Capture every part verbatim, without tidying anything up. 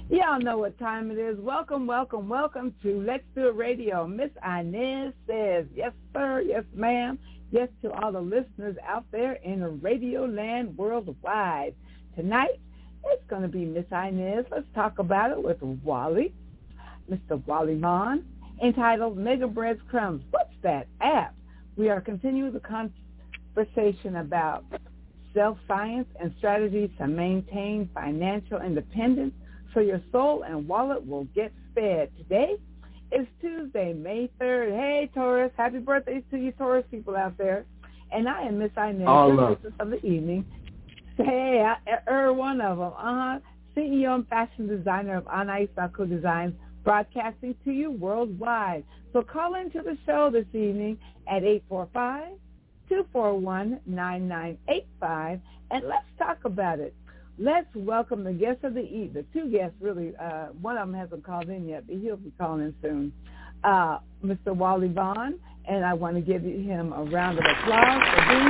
Y'all know what time it is. Welcome, welcome, welcome to Let's Do It Radio. Miss Inez says, yes, sir, yes, ma'am, yes to all the listeners out there in radio land worldwide. Tonight, it's going to be Miss Inez. Let's talk about it with Wally, Mister Wally Vaughn, entitled Mega Bread's Crumbs. What's that app? We are continuing the conversation about self-science and strategies to maintain financial independence so your soul and wallet will get fed. Today is Tuesday, May third. Hey, Taurus, happy birthday to you Taurus people out there. And I am Miss Inez, the hostess of the evening. Hey, I, er, one of them, uh-huh. C E O and fashion designer of Anais Baku Designs, broadcasting to you worldwide. So call into the show this evening at eight four five, two four one, nine nine eight five, and let's talk about it. Let's welcome the guests of the evening, the two guests really. Uh, one of them hasn't called in yet, but he'll be calling in soon. Uh, Mister Wally Vaughn, and I want to give him a round of applause for being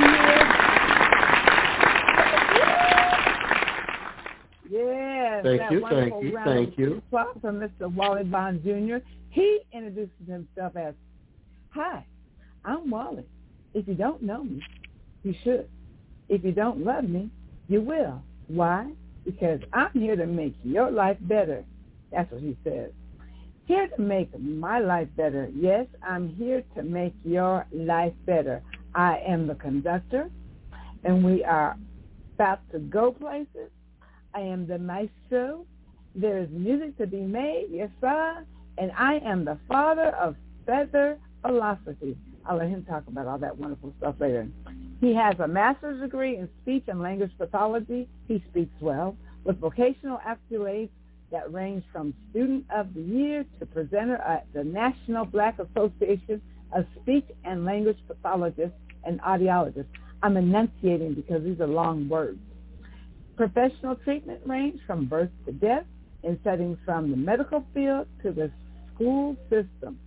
here. Yes, thank that you, wonderful thank you, round thank of you. applause for Mister Wally Vaughn Junior He introduces himself as, "Hi, I'm Wally. If you don't know me, you should. If you don't love me, you will. Why? Because I'm here to make your life better." That's what he says. Here to make my life better. Yes, I'm here to make your life better. I am the conductor, and we are about to go places. I am the maestro. There is music to be made, yes, sir, and I am the father of feather philosophy. I'll let him talk about all that wonderful stuff later. He has a master's degree in speech and language pathology. He speaks well, with vocational accolades that range from Student of the Year to presenter at the National Black Association of Speech and Language Pathologists and Audiologists. I'm enunciating because these are long words. Professional treatment range from birth to death in settings from the medical field to the school system.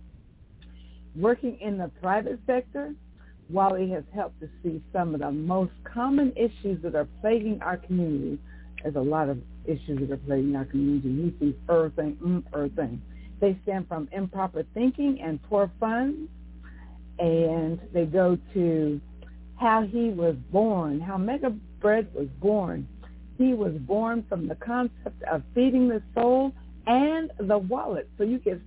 Working in the private sector, Wally has helped to see some of the most common issues that are plaguing our community. There's a lot of issues that are plaguing our community. We see everything, mm, everything. They stem from improper thinking and poor funds, and they go to how he was born, how Mega Bread was born. He was born from the concept of feeding the soul and the wallet, so you get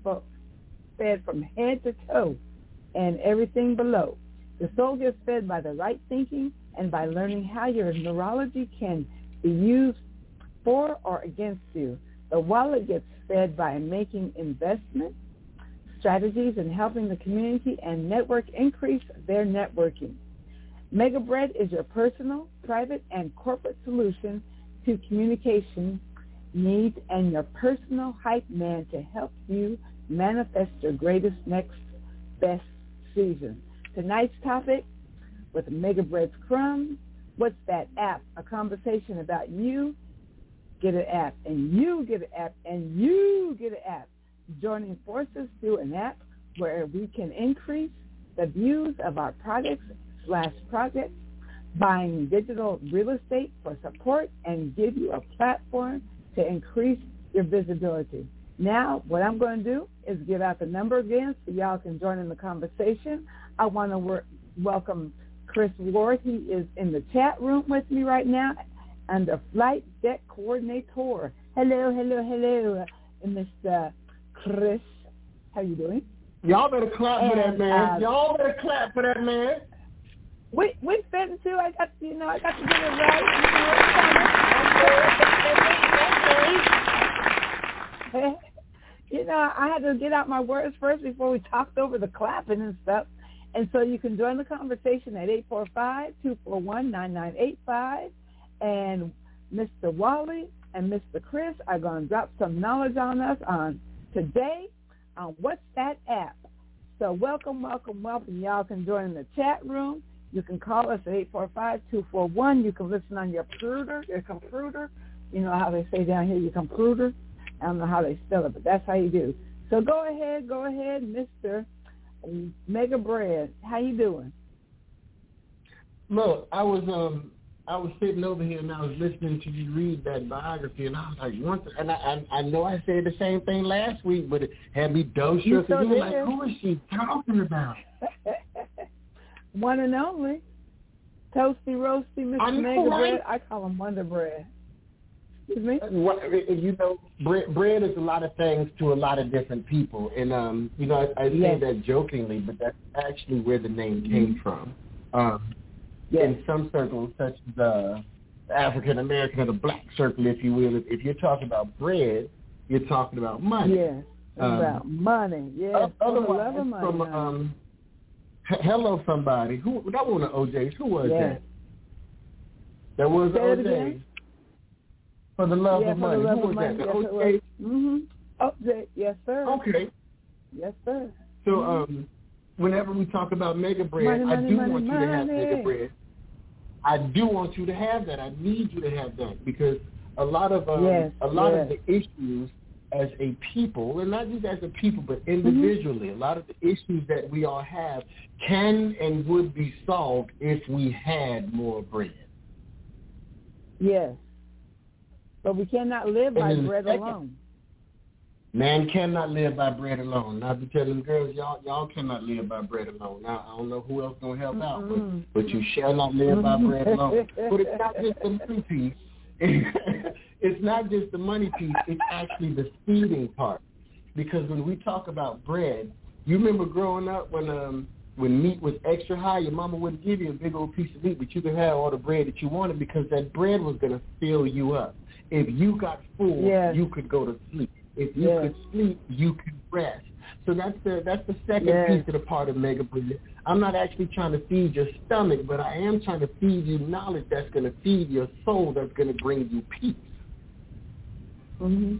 fed from head to toe and everything below. The soul gets fed by the right thinking and by learning how your neurology can be used for or against you. The wallet gets fed by making investment strategies and helping the community and network increase their networking. Mega Bread is your personal, private, and corporate solution to communication needs and your personal hype man to help you manifest your greatest next best season. Tonight's topic with Mega Bread's Crumbs. What's that app? A conversation about you get an app, and you get an app, and you get an app. Joining forces through an app where we can increase the views of our products slash projects, buying digital real estate for support, and give you a platform to increase your visibility. Now, what I'm going to do is give out the number again so y'all can join in the conversation. I want to work, welcome Chris Ward. He is in the chat room with me right now, and the flight deck coordinator. Hello, hello, hello, Mister Chris. How you doing? Y'all better clap and, for that man. Uh, Y'all better clap for that man. We we fitting too. I got to, you know, I got to get it right. You know, I had to get out my words first before we talked over the clapping and stuff. And so you can join the conversation at eight four five, two four one, nine nine eight five. And Mister Wally and Mister Chris are going to drop some knowledge on us on today on What's That App. So welcome, welcome, welcome. Y'all can join in the chat room. You can call us at eight four five, two four one. You can listen on your computer, your computer. You know how they say down here, your computer. I don't know how they spell it, but that's how you do. So go ahead, go ahead, Mister Mega Bread. How you doing? Look, I was um I was sitting over here and I was listening to you read that biography, and I was like, once, and I, I, I know I said the same thing last week, but it had me dumbstruck. You so were like, who is she talking about? One and only. Toasty, roasty, Mister Mega Bread. I call him Wonder Bread. Excuse me? What, you know, bread, bread is a lot of things to a lot of different people. And, um, you know, I, I say yes. that jokingly, but that's actually where the name came from. Um, yes. In some circles, such as the African American or the black circle, if you will, if, if you're talking about bread, you're talking about money. Yes, um, about money. Yes, otherwise, money, from, um, hello, somebody. Who that one of O J's? Who was yes. that? That was O J. For the love yeah, of money. Love Who was money. that? Yes, O J. Mm-hmm. O J. Yes, sir. Okay. Yes, sir. So, mm-hmm. um, whenever we talk about Mega Bread, money, I money, do money, want you money. to have Mega Bread. I do want you to have that. I need you to have that because a lot of um, yes, a lot yes. of the issues as a people, and not just as a people, but individually, mm-hmm. a lot of the issues that we all have can and would be solved if we had more bread. Yes. But we cannot live by bread second, alone. Man cannot live by bread alone. Not to tell them girls, y'all y'all cannot live by bread alone. Now, I don't know who else going to help out, but, but you shall not live by bread alone. But it's not just the money piece. It's not just the money piece. It's actually the feeding part. Because when we talk about bread, you remember growing up when um when meat was extra high, your mama wouldn't give you a big old piece of meat, but you could have all the bread that you wanted because that bread was going to fill you up. If you got full, yes. you could go to sleep. If you yes. could sleep, you could rest. So that's the that's the second yes. piece of the part of Mega Bread. I'm not actually trying to feed your stomach, but I am trying to feed you knowledge that's going to feed your soul, that's going to bring you peace. Mm-hmm.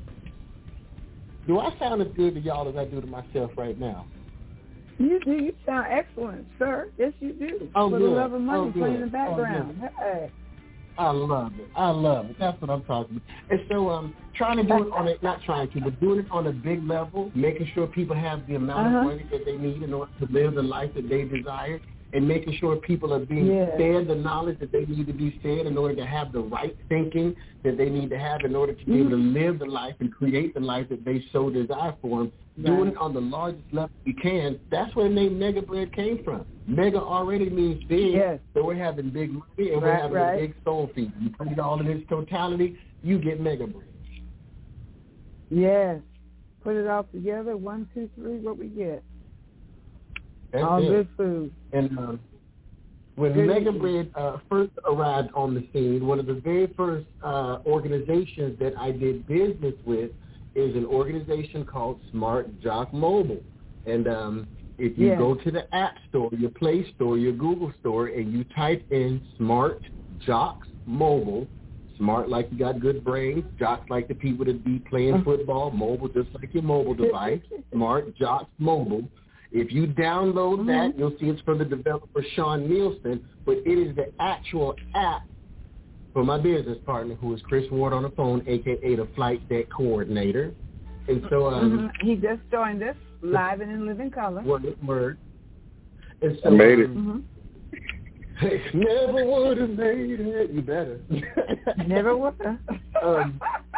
Do I sound as good to y'all as I do to myself right now? You do. You sound excellent, sir. Yes, you do. Oh, For good. the love of money, oh, playing in the oh, background. Hey. I love it. I love it. That's what I'm talking about. And so um, trying to do it on a, not trying to, but doing it on a big level, making sure people have the amount uh-huh. of money that they need in order to live the life that they desire, and making sure people are being yeah. fed the knowledge that they need to be fed in order to have the right thinking that they need to have in order to be mm-hmm. able to live the life and create the life that they so desire for them. Right. Doing it on the largest level we can, that's where the name Mega Bread came from. Mega already means big, yes. so we're having big money and right, we're having right. a big soul feed. You put it all in its totality, you get Mega Bread. Yes. Put it all together, one, two, three, what we get. That's all it. good food. And um, when good Mega eating. Bread uh, first arrived on the scene, one of the very first uh, organizations that I did business with is an organization called Smart Jock Mobile. And um, if you yes. go to the App Store, your Play Store, your Google Store, and you type in Smart Jocks Mobile, smart like you got good brains, jocks like the people that be playing football, mobile just like your mobile device, Smart Jocks Mobile. If you download mm-hmm. that, you'll see it's from the developer Sean Nielsen, but it is the actual app for my business partner, who is Chris Ward on the phone, a k a the Flight Deck Coordinator. And so um, mm-hmm. he just joined us live and in living color. Word, word. And so, I made it. Um, mm-hmm. Never would have made it. You better. Never would have. um,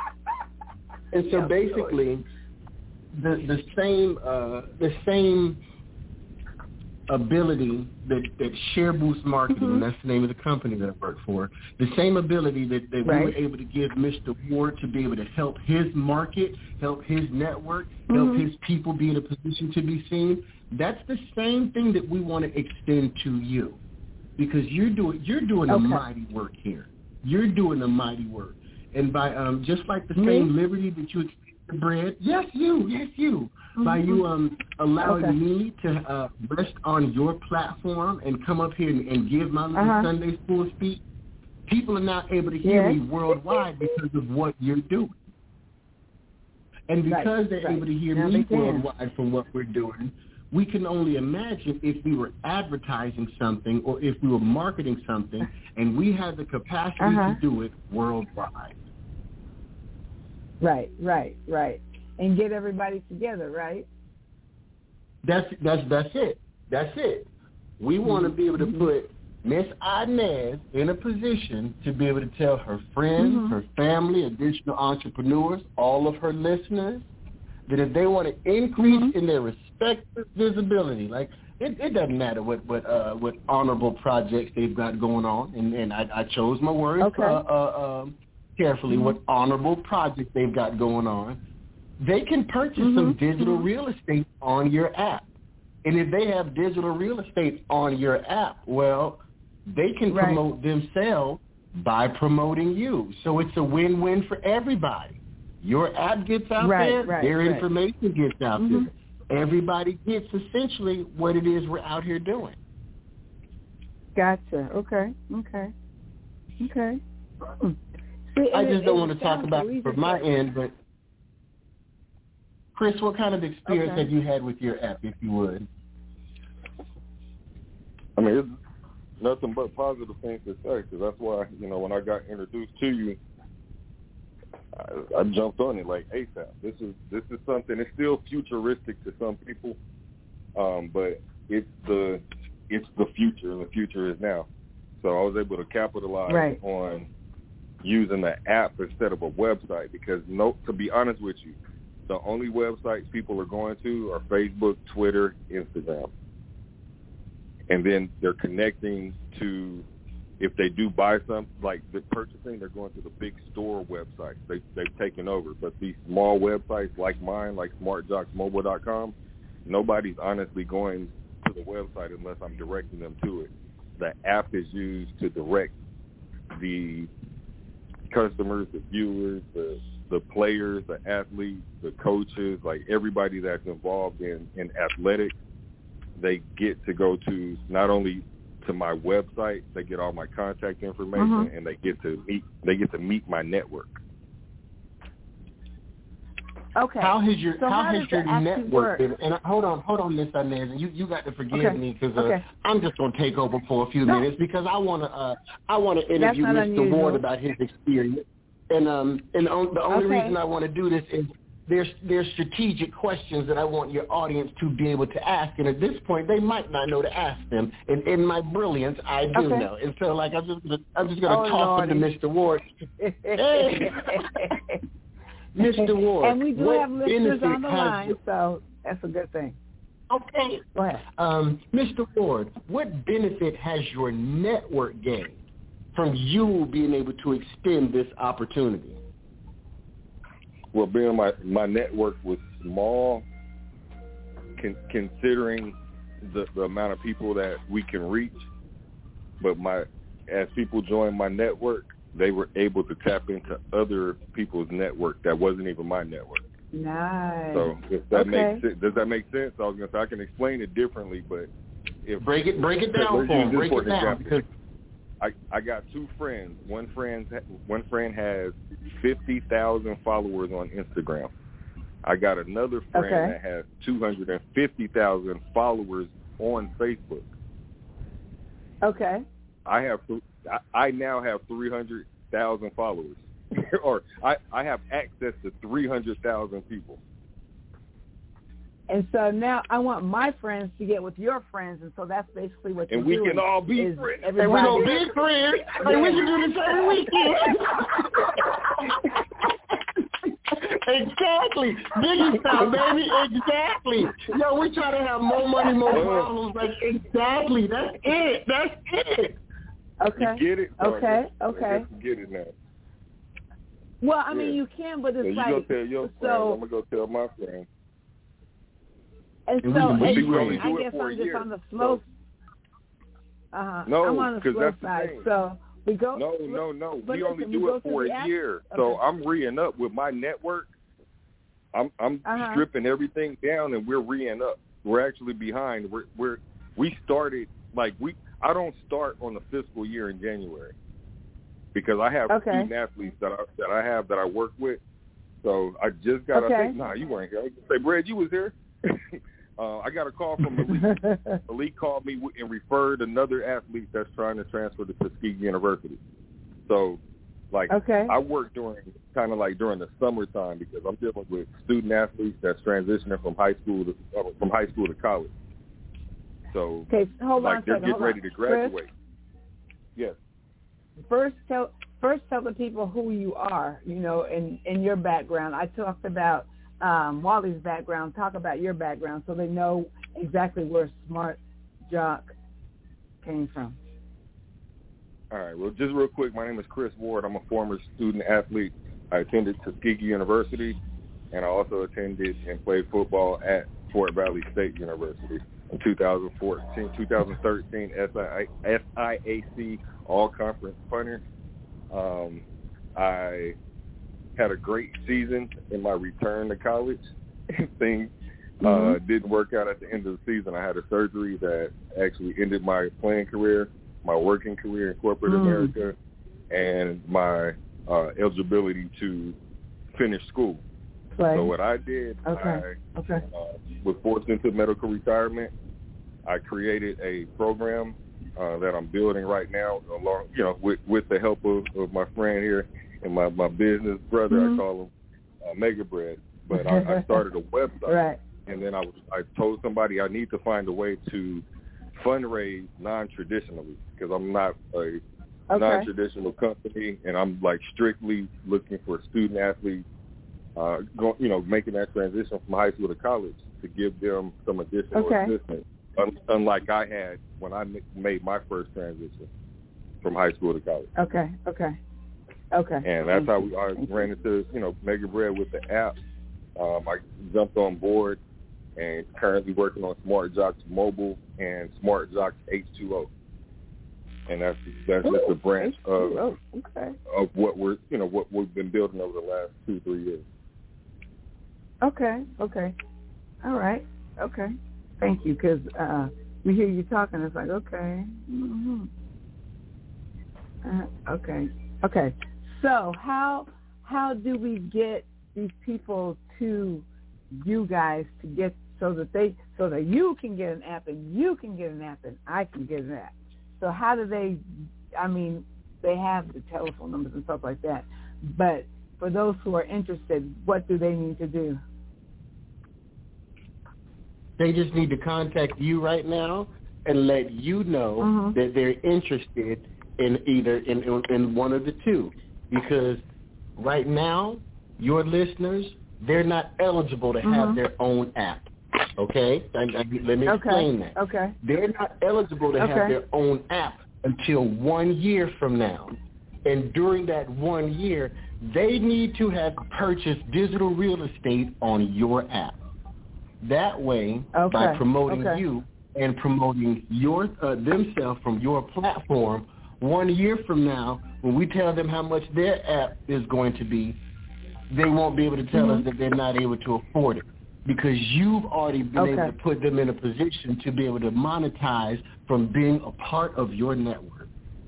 and so yeah, basically, the the same uh, the same ability that, that Share Boost Marketing, mm-hmm. and that's the name of the company that I work for, the same ability that, that right. we were able to give Mister Ward to be able to help his market, help his network, mm-hmm. help his people be in a position to be seen, that's the same thing that we want to extend to you. Because you're doing you're doing okay. a mighty work here. You're doing a mighty work. And by um, just like the Me? same liberty that you extend to bread, yes, you, yes, you. Mm-hmm. By you um, allowing okay. me to uh, rest on your platform and come up here and, and give my little uh-huh. Sunday school speech, people are now able to hear yes. me worldwide because of what you're doing. And because right. they're right. able to hear now me worldwide from what we're doing, we can only imagine if we were advertising something or if we were marketing something and we had the capacity uh-huh. to do it worldwide. Right, right, right. And get everybody together, right? That's that's that's it. That's it. We want to be able to mm-hmm. put Miss Inez in a position to be able to tell her friends, mm-hmm. her family, additional entrepreneurs, all of her listeners, that if they want to increase mm-hmm. in their respective visibility, like it, it doesn't matter what what uh, what honorable projects they've got going on, and, and I, I chose my words okay. uh, uh, um, carefully, mm-hmm. what honorable projects they've got going on, they can purchase mm-hmm. some digital mm-hmm. real estate on your app. And if they have digital real estate on your app, well, they can right. promote themselves by promoting you. So it's a win-win for everybody. Your app gets out right, there, right, their right. information gets out mm-hmm. there. Everybody gets essentially what it is we're out here doing. Gotcha. Okay. Okay. Okay. Hmm. See, I it, just it, don't it want to talk about it from my end, but Chris, what kind of experience okay. have you had with your app, if you would? I mean, it's nothing but positive things to say, because that's why, you know, when I got introduced to you, I, I jumped on it like ASAP. This is this is something. It's still futuristic to some people, um, but it's the it's the future, and the future is now. So I was able to capitalize right. on using the app instead of a website, because no, to be honest with you, the only websites people are going to are Facebook, Twitter, Instagram. And then they're connecting to, if they do buy something, like the purchasing, they're going to the big store websites. They, they've taken over. But these small websites like mine, like smart jocks mobile dot com, nobody's honestly going to the website unless I'm directing them to it. The app is used to direct the customers, the viewers, the the players, the athletes, the coaches, like everybody that's involved in, in athletics. They get to go to not only to my website, they get all my contact information, mm-hmm. and they get to meet they get to meet my network. Okay. How has your so how, how has your network been? And hold on, hold on, Miss Inez, you you got to forgive okay. me because uh, okay. I'm just going to take over for a few no. minutes because I want to uh, I want to interview Mister unusual. Ward about his experience, and um and the only okay. reason I want to do this is there's there's strategic questions that I want your audience to be able to ask, and at this point they might not know to ask them. And in my brilliance, I do okay. know, and so like I'm just gonna, I'm just going to oh, toss Lordy. it to Mister Ward. Hey. Mister Ward, and we do have listeners on the line, you... so that's a good thing. Okay. Go ahead. Um, Mister Ward, what benefit has your network gained from you being able to extend this opportunity? Well, being my, my network was small, con- considering the, the amount of people that we can reach, but my as people join my network, they were able to tap into other people's network that wasn't even my network. Nice. So if that okay. makes sense, does that make sense? I was gonna say I can explain it differently, but if break it break it down for them. Break it down because I I got two friends. One friend one friend has fifty thousand followers on Instagram. I got another friend okay. that has two hundred and fifty thousand followers on Facebook. Okay. I have. I now have three hundred thousand followers, or I, I have access to three hundred thousand people. And so now I want my friends to get with your friends, and so that's basically what you're doing. doing. And we can all be friends. And we're going to be friends. And we can do the same weekend. Exactly. Biggie style, baby. Exactly. Yo, we try to have more money, more problems. Like, exactly. That's it. That's it. Okay. You get it? Okay. Okay. You get it now. Well, I yeah. mean, you can, but it's so you like go tell your so. friends, I'm gonna go tell my friends. And so, and and, we and I guess I'm just year, on the slow. So. Uh-huh. No, I'm on the slow that's side. the So we go. No, no, no. But we listen, only we do it for a app? year. Okay. So I'm re-ing up with my network. I'm I'm uh-huh. stripping everything down, and we're re-ing up. We're actually behind. We're we're we started like we. I don't start on the fiscal year in January because I have okay. student athletes that I that I have that I work with. So I just got. Okay. I think, nah, you weren't here. I was gonna say, Brad, you was here. uh, I got a call from Malik. Malik called me and referred another athlete that's trying to transfer to Tuskegee University. So, like, okay. I work during kind of like during the summertime because I'm dealing with student athletes that's transitioning from high school to uh, from high school to college. So, okay, hold like, on they're second, getting ready to graduate. Chris? Yes. First, tell first tell the people who you are, you know, and, and your background. I talked about um, Wally's background. Talk about your background so they know exactly where Smart Jock came from. All right. Well, just real quick, my name is Chris Ward. I'm a former student athlete. I attended Tuskegee University, and I also attended and played football at Fort Valley State University. In two thousand fourteen, two thousand thirteen, S I A C All-Conference punter. Um, I had a great season in my return to college. Things uh, mm-hmm. didn't work out at the end of the season. I had a surgery that actually ended my playing career, my working career in corporate mm. America, and my uh, eligibility to finish school. Right. So what I did, okay. I okay. Uh, was forced into medical retirement. I created a program uh, that I'm building right now, along, you know, with, with the help of, of my friend here and my, my business brother. Mm-hmm. I call him uh, Mega Bread. But I, I started a website, right. and then I was, I told somebody I need to find a way to fundraise non-traditionally because I'm not a okay. non-traditional company, and I'm like strictly looking for student athletes, uh, go, you know, making that transition from high school to college to give them some additional okay. assistance, un- unlike I had when I m- made my first transition from high school to college. Okay, okay, okay. And that's how we I ran into, you know, Mega Bread with the app. Um, I jumped on board and currently working on Smart Jocks Mobile and Smart Jocks H two O, and that's that's Ooh, just a branch H two O. Of okay. of what we're you know what we've been building over the last two three years. Okay, okay, all right, okay. Thank you, because uh, we hear you talking. It's like okay, mm-hmm. uh, okay, okay. So how how do we get these people to you guys to get so that they so that you can get an app and you can get an app and I can get an app? So how do they? I mean, they have the telephone numbers and stuff like that, but for those who are interested, what do they need to do? They just need to contact you right now and let you know mm-hmm. that they're interested in either in, in in one of the two, because right now your listeners, they're not eligible to have mm-hmm. their own app. Okay, I, I, let me explain okay. that. Okay, they're not eligible to okay. have their own app until one year from now, and during that one year, they need to have purchased digital real estate on your app. That way, okay. by promoting okay. you and promoting your uh, themselves from your platform, one year from now, when we tell them how much their app is going to be, they won't be able to tell mm-hmm. us that they're not able to afford it, because you've already been okay. able to put them in a position to be able to monetize from being a part of your network.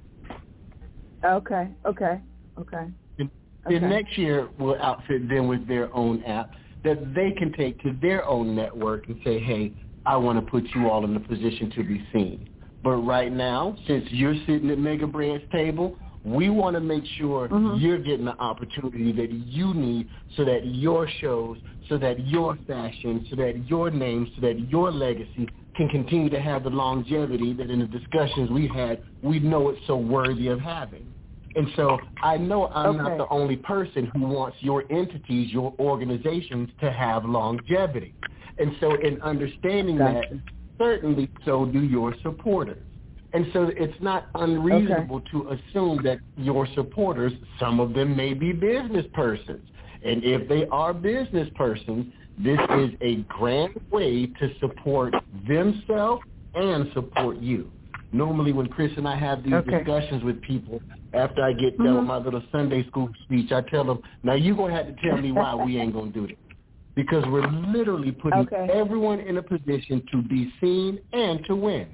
Okay, okay, okay. And okay. then next year, we'll outfit them with their own app that they can take to their own network and say, hey, I want to put you all in a position to be seen. But right now, since you're sitting at Mega Bread's table, we want to make sure mm-hmm. you're getting the opportunity that you need so that your shows, so that your fashion, so that your name, so that your legacy can continue to have the longevity that in the discussions we had, we know it's so worthy of having. And so I know I'm okay. not the only person who wants your entities, your organizations to have longevity. And so in understanding gotcha. that, certainly so do your supporters. And so it's not unreasonable okay. to assume that your supporters, some of them may be business persons. And if they are business persons, this is a grand way to support themselves and support you. Normally when Chris and I have these okay. discussions with people, after I get done mm-hmm. with my little Sunday school speech, I tell them, now you're going to have to tell me why we ain't going to do this. Because we're literally putting okay. everyone in a position to be seen and to win.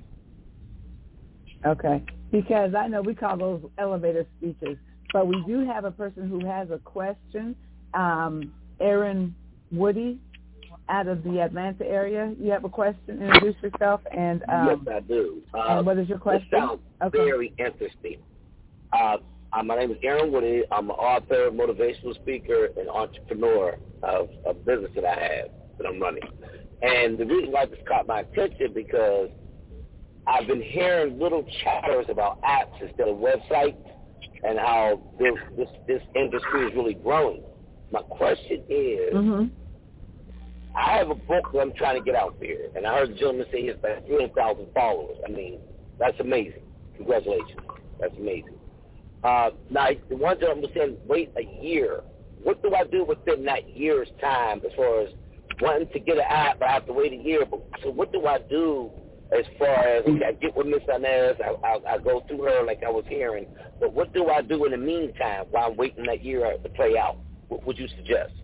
Okay, because I know we call those elevator speeches, but we do have a person who has a question, um, Aaron Woody, out of the Atlanta area. You have a question? Introduce yourself. and um, Yes, I do. Uh, and what is your question? It sounds okay. very interesting. Uh, uh, my name is Aaron Woody. I'm an author, motivational speaker, and entrepreneur of a business that I have that I'm running. And the reason why this caught my attention because I've been hearing little chatters about apps instead of websites and how this this, this industry is really growing. My question is, mm-hmm. I have a book that I'm trying to get out there, and I heard the gentleman say he has about three hundred thousand followers. I mean, that's amazing. Congratulations. That's amazing. Uh, now, the one gentleman was saying, wait a year. What do I do within that year's time as far as wanting to get an app, but I have to wait a year? But, so what do I do as far as, okay, I get with Miss Inez, I, I, I go through her like I was hearing, but what do I do in the meantime while I'm waiting that year to play out? What would you suggest?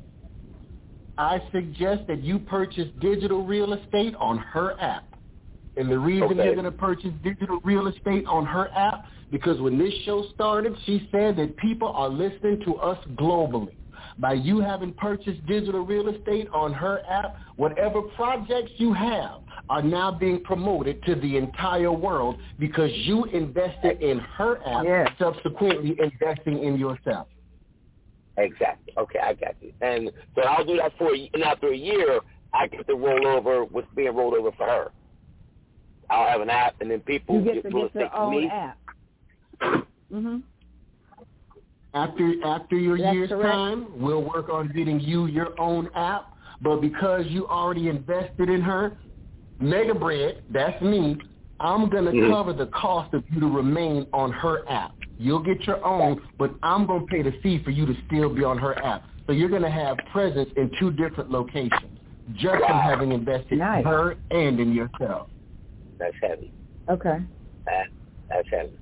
I suggest that you purchase digital real estate on her app. And the reason Okay. you're going to purchase digital real estate on her app, because when this show started, she said that people are listening to us globally. By you having purchased digital real estate on her app, whatever projects you have are now being promoted to the entire world because you invested in her app, Yes. subsequently investing in yourself. Exactly. Okay, I got you. And so I'll do that for a, and after a year, I get to roll over what's being rolled over for her. I'll have an app, and then people You get to real get your estate to own me. app. Mm-hmm. After after your That's year's correct. time, we'll work on getting you your own app. But because you already invested in her, Mega Bread, that's me, I'm going to Mhm. cover the cost of you to remain on her app. You'll get your own, but I'm going to pay the fee for you to still be on her app. So you're going to have presence in two different locations, just from having invested Nice. in her and in yourself. That's heavy. Okay. That, that's heavy.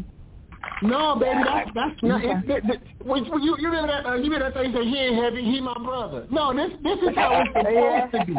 No, baby, that's that's not. It, it, it, when, when you you remember that uh, you remember that thing say he ain't heavy, he my brother. No, this this is how it's supposed to be.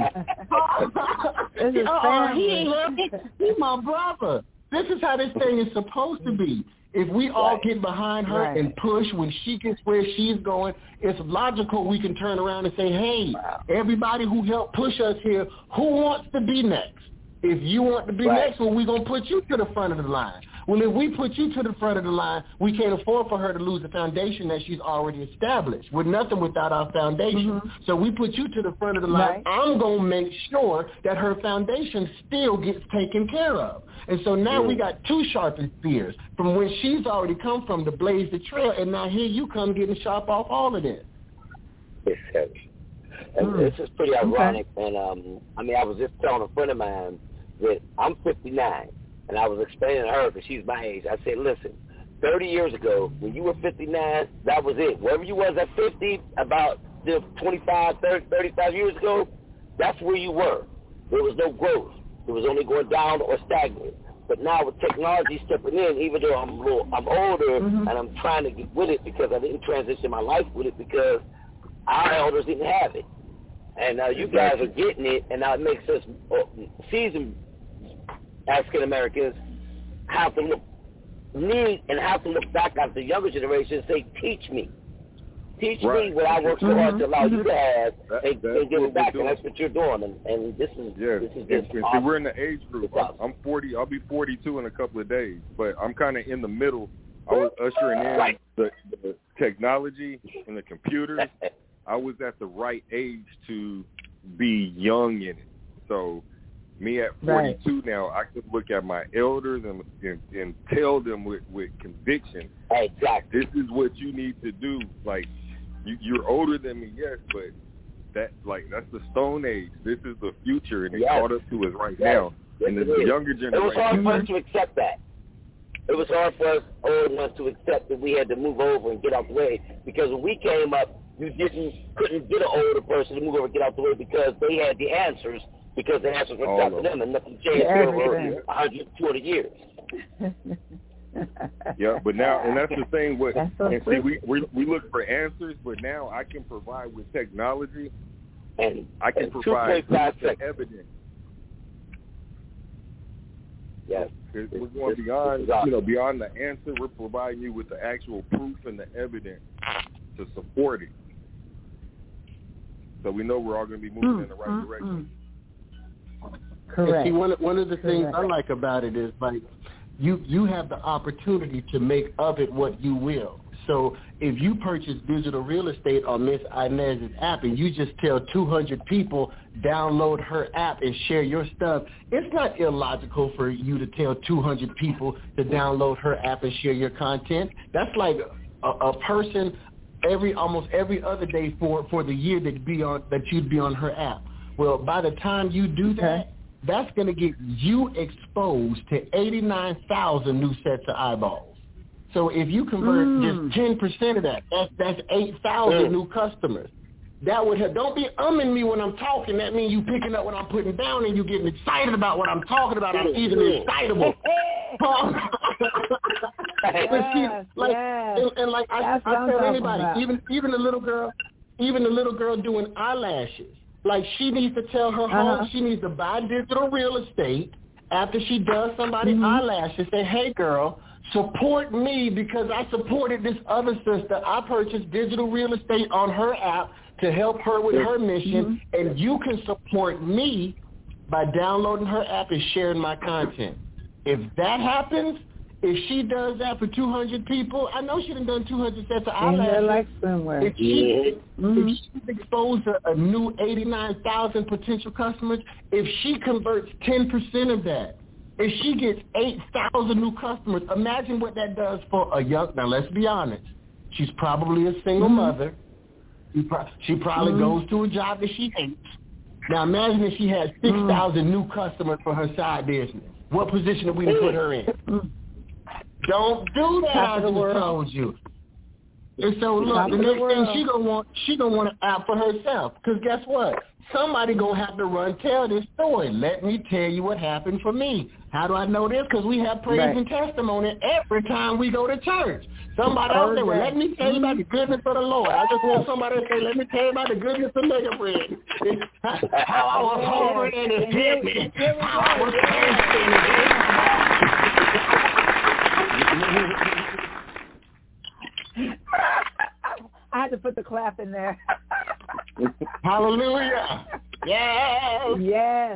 This is uh, he family. ain't heavy, he's my brother. This is how this thing is supposed to be. If we all Right. get behind her Right. and push when she gets where she's going, it's logical we can turn around and say, hey, Wow. everybody who helped push us here, who wants to be next? If you want to be Right. next, well, we're going to put you to the front of the line. Well, if we put you to the front of the line, we can't afford for her to lose the foundation that she's already established. We're nothing without our foundation. Mhm. So we put you to the front of the line. Right. I'm going to make sure that her foundation still gets taken care of. And so now Mm. we got two sharpened spears from when she's already come from to blaze the trail, and now here you come getting sharp off all of this. It's heavy. And Mm. this is pretty ironic. And, um, I mean, I was just telling a friend of mine that I'm fifty-nine, and I was explaining to her, because she's my age, I said, listen, thirty years ago, when you were fifty-nine, that was it. Wherever you was at fifty, about you know, twenty-five, thirty, thirty-five years ago, that's where you were. There was no growth. It was only going down or stagnant. But now with technology stepping in, even though I'm a little, I'm older, Mhm. and I'm trying to get with it because I didn't transition my life with it because our elders didn't have it. And now you guys are getting it, and now it makes us uh, seasoned African Americans have to look, need and have to look back at the younger generation and say, teach me. Teach Right. me what I worked so hard to allow you to have, That- and, that's and give what it back. we're And that's doing. what you're doing. And, and this is Yes, this is and, just and see, awesome. we're in the age group. It's I'm, awesome. I'm forty. I'll be forty-two in a couple of days, but I'm kind of in the middle. I was ushering in Right. the, the technology and the computers. I was at the right age to be young in it. So me at Right. forty-two now, I can look at my elders and, and, and tell them with, with conviction, Exactly. this is what you need to do. Like, you, you're older than me, yes, but that like that's the Stone Age. This is the future, and it Yes. caught up to us right Yes. now. Yes, And it the is. younger It was hard generation, for us to accept that. It was hard for us old ones to accept that we had to move over and get out the way, because when we came up, you didn't couldn't get an older person to move over and get out the way because they had the answers, because the answers were All trapped of to them, and nothing changed Yeah, for over everything. one hundred, two hundred years. yeah. But now, and that's the thing. With That's so and see, true. we, we we look for answers, but now I can provide with technology. And I can and provide two point five the seconds. evidence. Yes. We're This- going this- beyond, this is awesome. you know, beyond the answer. We're providing you with the actual proof and the evidence to support it. So we know we're all going to be moving Mm, in the right mm, direction. mm. And Correct. see, one of, one of the things Correct. I like about it is, like, you you have the opportunity to make of it what you will. So if you purchase digital real estate on Miss Inez's app and you just tell two hundred people download her app and share your stuff, it's not illogical for you to tell two hundred people to download her app and share your content. That's like a, a person every almost every other day for, for the year that be on that you'd be on her app. Well, by the time you do that, okay. that's going to get you exposed to eighty-nine thousand new sets of eyeballs. So if you convert mm. just ten percent of that, that's, that's eight thousand mm. new customers. That would have, don't be umming me when I'm talking. That means you picking up what I'm putting down and you getting excited about what I'm talking about. I'm easily excitable. yes, like, yes. and, and like I, I tell anybody, even even the little girl, even the little girl doing eyelashes, like she needs to tell her uh-huh. home, she needs to buy digital real estate after she does somebody's mm-hmm. eyelashes. Say, hey girl, support me because I supported this other sister. I purchased digital real estate on her app to help her with her mission, mm-hmm. and you can support me by downloading her app and sharing my content. If that happens, if she does that for two hundred people, I know she done done two hundred sets of eyelashes. Like somewhere. If, she, mm-hmm. if she's exposed to a new eighty-nine thousand potential customers, if she converts ten percent of that, if she gets eight thousand new customers, imagine what that does for a young, now let's be honest, she's probably a single mm-hmm. mother. She, pro- she probably mm-hmm. goes to a job that she hates. Now imagine if she had six thousand mm-hmm. new customers for her side business. What position are we to put her in? Mm-hmm. Don't do that, I just told you. And so look, the next thing she gonna want, she gonna want an app for herself. Because guess what? Somebody gonna have to run tell this story. Let me tell you what happened for me. How do I know this? Because we have praise right. and testimony every time we go to church. Somebody out there, well, let me tell you about the goodness of the Lord. I just want somebody to say, let me tell you about the goodness of mega bread. How I was hungry and it hit me. How I was thirsty and it hit me. I had to put the clap in there. Hallelujah. Yes. Yes.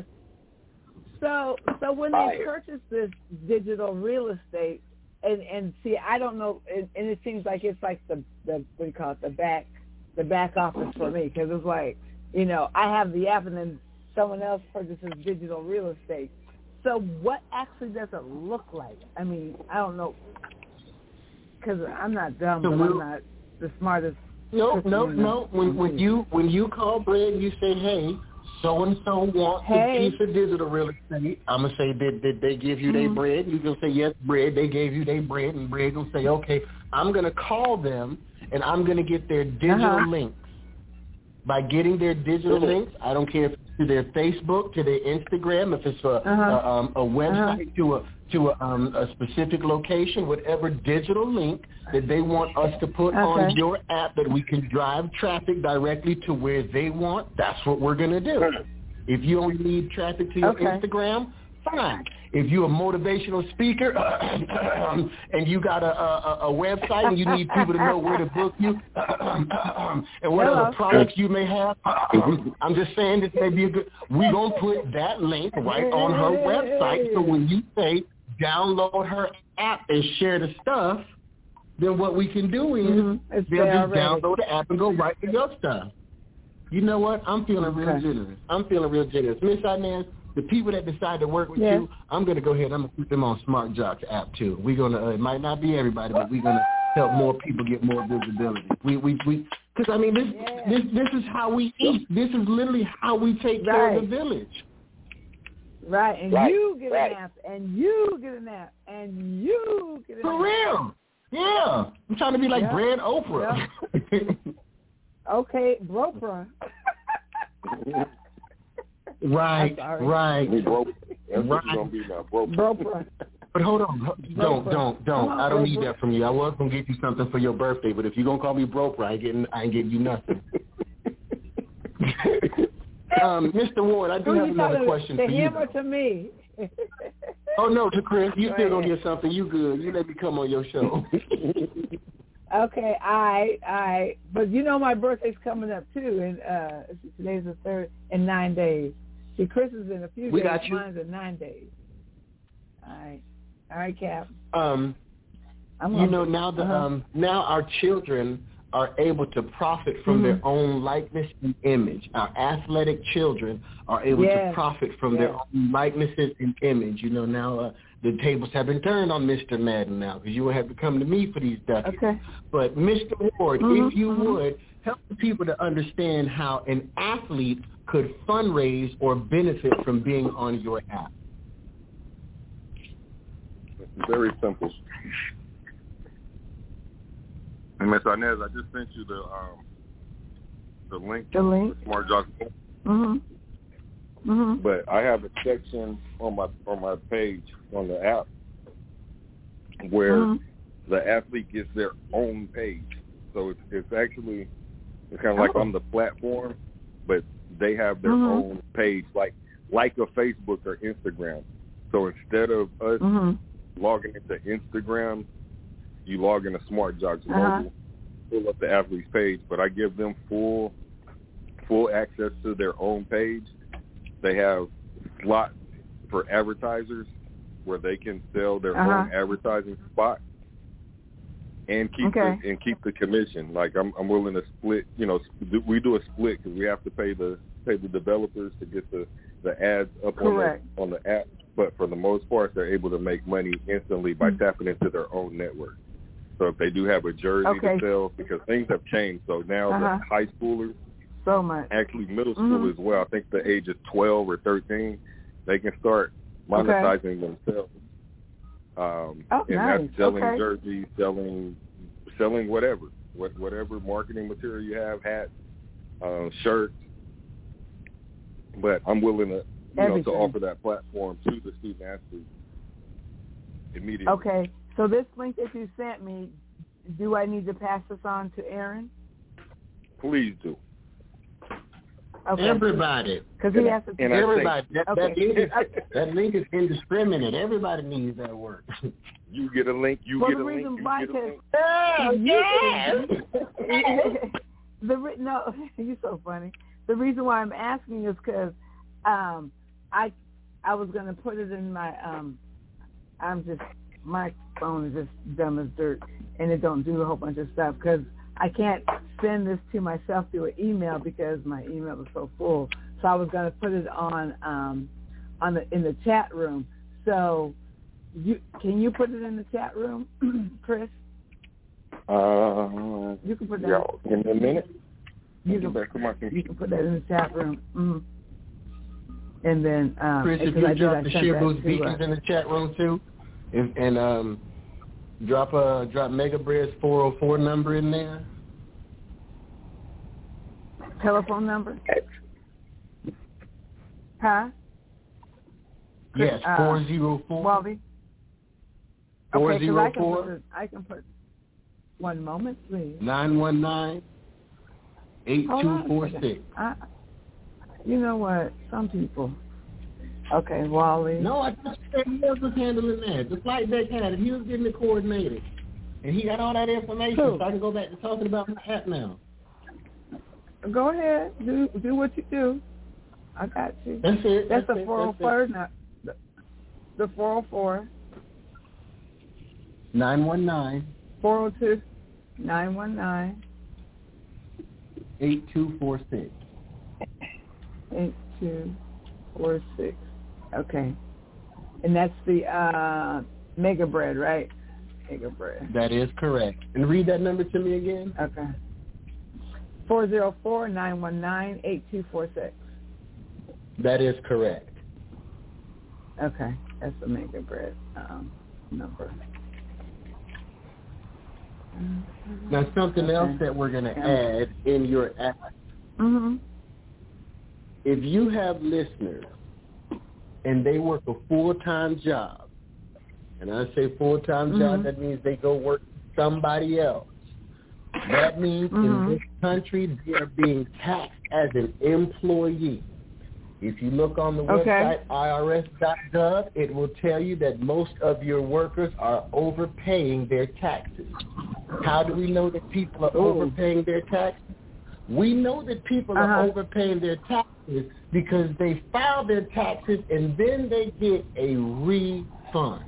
So so when they purchase this digital real estate, and, and see, I don't know, and, and it seems like it's like the, the, what do you call it, the back, the back office for me, because it's like, you know, I have the app and then someone else purchases digital real estate. So what actually does it look like? I mean, I don't know, because I'm not dumb, but I'm not the smartest. No, no, no. When, when you when you call Brad, you say, hey, so and so wants hey. a piece of digital real estate. I'm gonna say, did did they give you mm-hmm. their bread? You gonna say, yes, bread. They gave you their bread, and Brad gonna say, okay, I'm gonna call them and I'm gonna get their digital uh-huh. links. By getting their digital mm-hmm. links, I don't care if it's to their Facebook, to their Instagram, if it's a uh-huh. a, um, a website uh-huh. to a to a, um, a specific location, whatever digital link that they want us to put okay. on your app that we can drive traffic directly to where they want, that's what we're going to do. If you only need traffic to your okay. Instagram, fine. If you're a motivational speaker and you got a, a, a website and you need people to know where to book you and what Hello. other products you may have, I'm just saying this may be a good, we're going to put that link right on her website. So when you say download her app and share the stuff, then what we can do is mm-hmm. they'll just already. download the app and go right to your stuff. You know what? I'm feeling real okay. generous. I'm feeling real generous. Miss Inez, the people that decide to work with yes. you, I'm going to go ahead and I'm going to put them on Smart Jocks app too. We're going to, uh, it might not be everybody, but we're going to help more people get more visibility. We, we, we, because I mean, this, yes. this, this is how we eat. This is literally how we take right. care of the village. Right, and right. you get right. an app, and you get an app, and you get an For app. For real. Yeah. I'm trying to be like yep. Brad Oprah. Yep. Okay, Bropra. Right, right. Bro, that's what right. gonna be now, bro. Bropra. But hold on, don't, don't, don't. I don't need that from you. I was gonna get you something for your birthday, but if you're gonna call me Bropra, I ain't getting, I ain't getting you nothing. um, Mister Ward, I do Who have another question to for you. To him or to me? Oh no, to Chris. You still gonna get something? You good? You let me come on your show. Okay, I, I, but you know my birthday's coming up too, and uh, today's the third in nine days. See, Chris is in a few we days. Got you. Mine's in nine days. All right, all right, Cap. Um, I'm you know, now the uh-huh. um, now our children are able to profit from mm-hmm. their own likeness and image. Our athletic children are able yes. to profit from yes. their own likenesses and image. You know, now uh, the tables have been turned on Mister Madden now because you will have to come to me for these ducats. Okay. But Mister Ward, mm-hmm. if you mm-hmm. would, help the people to understand how an athlete could fundraise or benefit from being on your app. It's very simple. And Miz Inez, I just sent you the um, the link. The link. Smart Jocks. Mhm. Mhm. But I have a section on my on my page on the app where mm-hmm. the athlete gets their own page. So it's it's actually it's kind of like oh. on the platform, but they have their mm-hmm. own page, like like a Facebook or Instagram. So instead of us mm-hmm. logging into Instagram, you log into Smart Jocks uh-huh. Mobile, pull up the athlete's page, but I give them full full access to their own page. They have slots for advertisers where they can sell their uh-huh. own advertising spot and keep okay. the, and keep the commission. Like I'm I'm willing to split. You know, we do a split because we have to pay the pay the developers to get the, the ads up Correct. on the on the app. But for the most part, they're able to make money instantly by mm-hmm. tapping into their own network. So if they do have a jersey okay. to sell, because things have changed. So now uh-huh. the high schoolers, so much, actually middle school mm-hmm. as well, I think the age is twelve or thirteen, they can start monetizing okay. themselves. Um, oh, and nice. that's selling okay. jerseys, selling selling whatever, what, whatever marketing material you have, hats, uh, shirts. But I'm willing to, you Everything. know, to offer that platform to the student athletes immediately. Okay. So this link that you sent me, do I need to pass this on to Aaron? Please do. Okay. Everybody. Because he has to. And everybody. That, okay. that, link is, that link is indiscriminate. Everybody needs that work. You get a link. You well, get a the link. reason You why, get a link. Oh, yes. the re- no, you're so funny. The reason why I'm asking is because um, I I was going to put it in my um, I'm just my phone is just dumb as dirt and it don't do a whole bunch of stuff because I can't send this to myself through an email because my email is so full. So I was going to put it on um, on the in the chat room. So you can you put it in the chat room, Chris? Uh, you can put that yeah, in a minute. You can, you can put that in the chat room. Mm-hmm. And then, um, Chris, if you drop the Shearboos Beacons in the chat room too, and, and um, drop a drop Mega Bread's four oh four number in there. Telephone number? Huh? Yes, uh, four oh four. Wally? four okay, oh I can four. put it, I can put one moment, please. nine one nine, eight two four six. You know what? Some people. Okay, Wally. No, I just said he was handling that. The flight deck had it. He was getting it coordinated. And he got all that information, Who? so I can go back to talking about my app now. Go ahead. Do do what you do. I got you. That's it. That's, that's the four oh four. Not the, the four oh four. nine one nine. four oh two. nine one nine. eight two four six. eight two four six. Okay. And that's the uh, Mega Bread, right? Mega Bread. That is correct. And read that number to me again. Okay. four oh four, nine one nine, eight two four six. That is correct. Okay. That's the Mega Bread um, number. Now, something okay. else that we're going to yeah. add in your app. Mm-hmm. If you have listeners and they work a full-time job, and I say full-time mm-hmm. job, that means they go work for somebody else. That means mm-hmm. in this country they are being taxed as an employee. If you look on the okay. website I R S dot gov, it will tell you that most of your workers are overpaying their taxes. How do we know that people are Ooh. overpaying their taxes? We know that people uh-huh. are overpaying their taxes because they file their taxes and then they get a refund.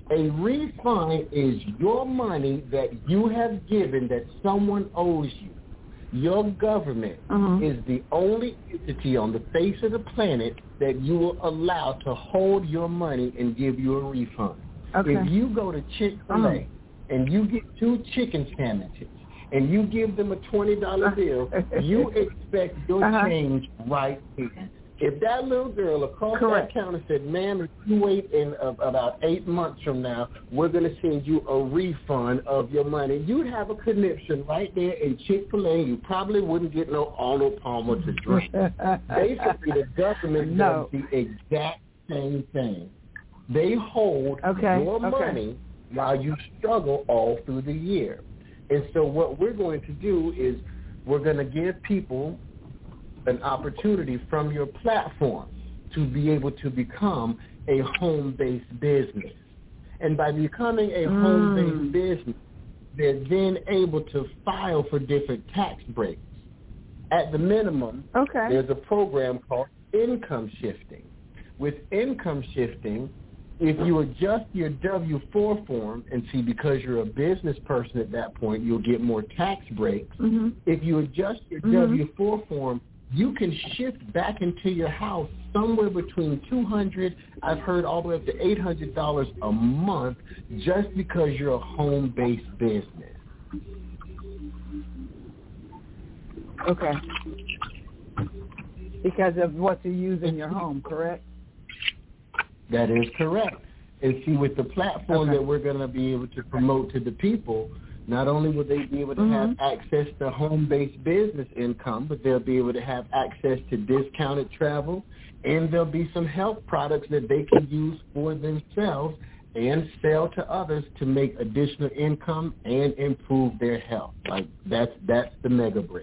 A refund is your money that you have given that someone owes you. Your government mm-hmm. is the only entity on the face of the planet that you will allow to hold your money and give you a refund. Okay. If you go to Chick-fil-A mm-hmm. and you get two chicken sandwiches and you give them a twenty dollar bill, you expect your uh-huh. change right then. If that little girl across Correct. that counter said, ma'am, if you wait in uh, about eight months from now, we're going to send you a refund of your money, you'd have a conniption right there in Chick-fil-A. You probably wouldn't get no Arnold Palmer to drink. Basically, the government no. does the exact same thing. They hold okay. your okay. money while you struggle all through the year. And so what we're going to do is we're going to give people an opportunity from your platform to be able to become a home-based business. And by becoming a mm. home-based business, they're then able to file for different tax breaks. At the minimum, okay. there's a program called income shifting. With income shifting, if you adjust your W four form, and see, because you're a business person at that point, you'll get more tax breaks. Mm-hmm. If you adjust your mm-hmm. W four form, you can shift back into your house somewhere between two hundred dollars, I've heard all the way up to eight hundred dollars a month, just because you're a home-based business. Okay. Because of what you use in your home, correct? That is correct. And see, with the platform okay. that we're going to be able to promote to the people, not only will they be able to mm-hmm. have access to home-based business income, but they'll be able to have access to discounted travel, and there'll be some health products that they can use for themselves and sell to others to make additional income and improve their health. Like, that's that's the mega bread.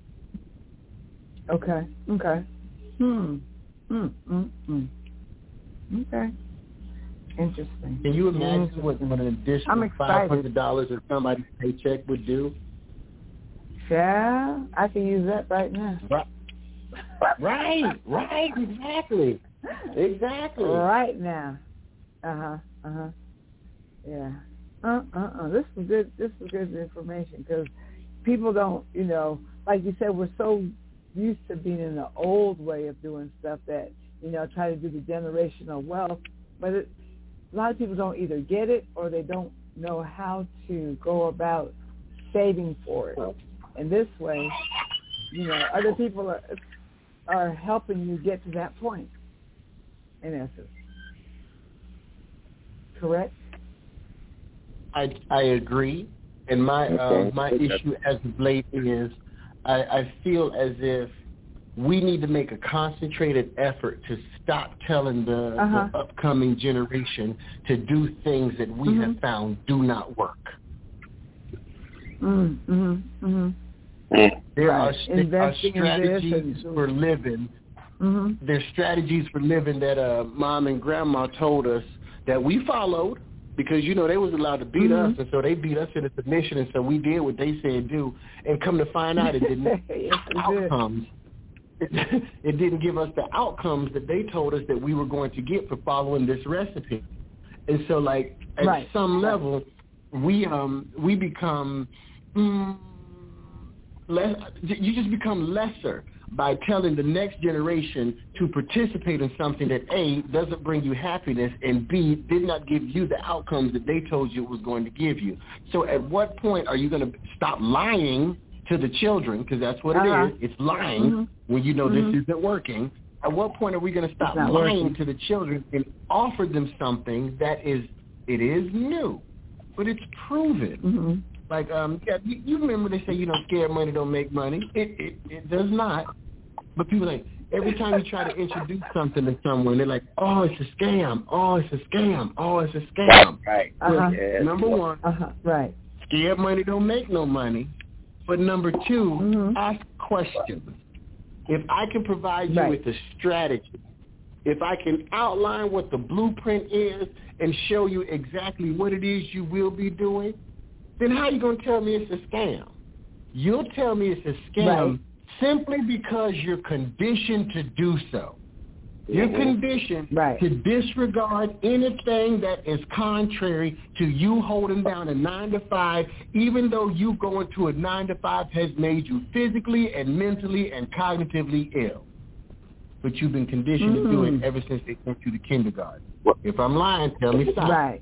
Okay. Okay. Hmm. Hmm. Hmm. Hmm. Okay. Interesting. Can you imagine what, what an additional five hundred dollars of somebody's paycheck would do? Yeah, I can use that right now. Right, right, right, exactly, exactly. Right now. Uh huh. Uh huh. Yeah. Uh uh uh. This is good. This is good information, because people don't, you know, like you said, we're so used to being in the old way of doing stuff that, you know, try to do the generational wealth, but it, a lot of people don't either get it or they don't know how to go about saving for it. And this way, you know, other people are are helping you get to that point, in essence. Correct? I I agree. And my uh, my issue as of late is I, I feel as if we need to make a concentrated effort to stop telling the, uh-huh. the upcoming generation to do things that we mm-hmm. have found do not work. Mm-hmm. Mm-hmm. There right. are, there are strategies for living. Mm-hmm. There's strategies for living that uh, Mom and Grandma told us that we followed, because, you know, they was allowed to beat mm-hmm. us, and so they beat us into submission, and so we did what they said do, and come to find out it didn't yes, outcomes. It, it didn't give us the outcomes that they told us that we were going to get for following this recipe. And so, like, at right. some level, we um we become mm, less. You just become lesser by telling the next generation to participate in something that A, doesn't bring you happiness, and B, did not give you the outcomes that they told you it was going to give you. So at what point are you going to stop lying to the children, because that's what uh-huh. it is. It's lying mm-hmm. when you know mm-hmm. this isn't working. At what point are we going to stop lying working. to the children and offer them something that is, it is new, but it's proven? Mm-hmm. Like, um, yeah, you, you remember they say, you know, scared money don't make money. It, it it does not. But people like, every time you try to introduce something to someone, they're like, oh, it's a scam. Oh, it's a scam. Oh, it's a scam. Right. Uh-huh. Yeah, number one, uh-huh. right. scared money don't make no money. But number two, mm-hmm. ask questions. If I can provide you right. with a strategy, if I can outline what the blueprint is and show you exactly what it is you will be doing, then how are you going to tell me it's a scam? You'll tell me it's a scam right. simply because you're conditioned to do so. You're mm-hmm. conditioned right. to disregard anything that is contrary to you holding down a nine to five, even though you going to a nine to five has made you physically and mentally and cognitively ill. But you've been conditioned mm-hmm. to do it ever since they sent you to kindergarten. If I'm lying, tell me stop. Right.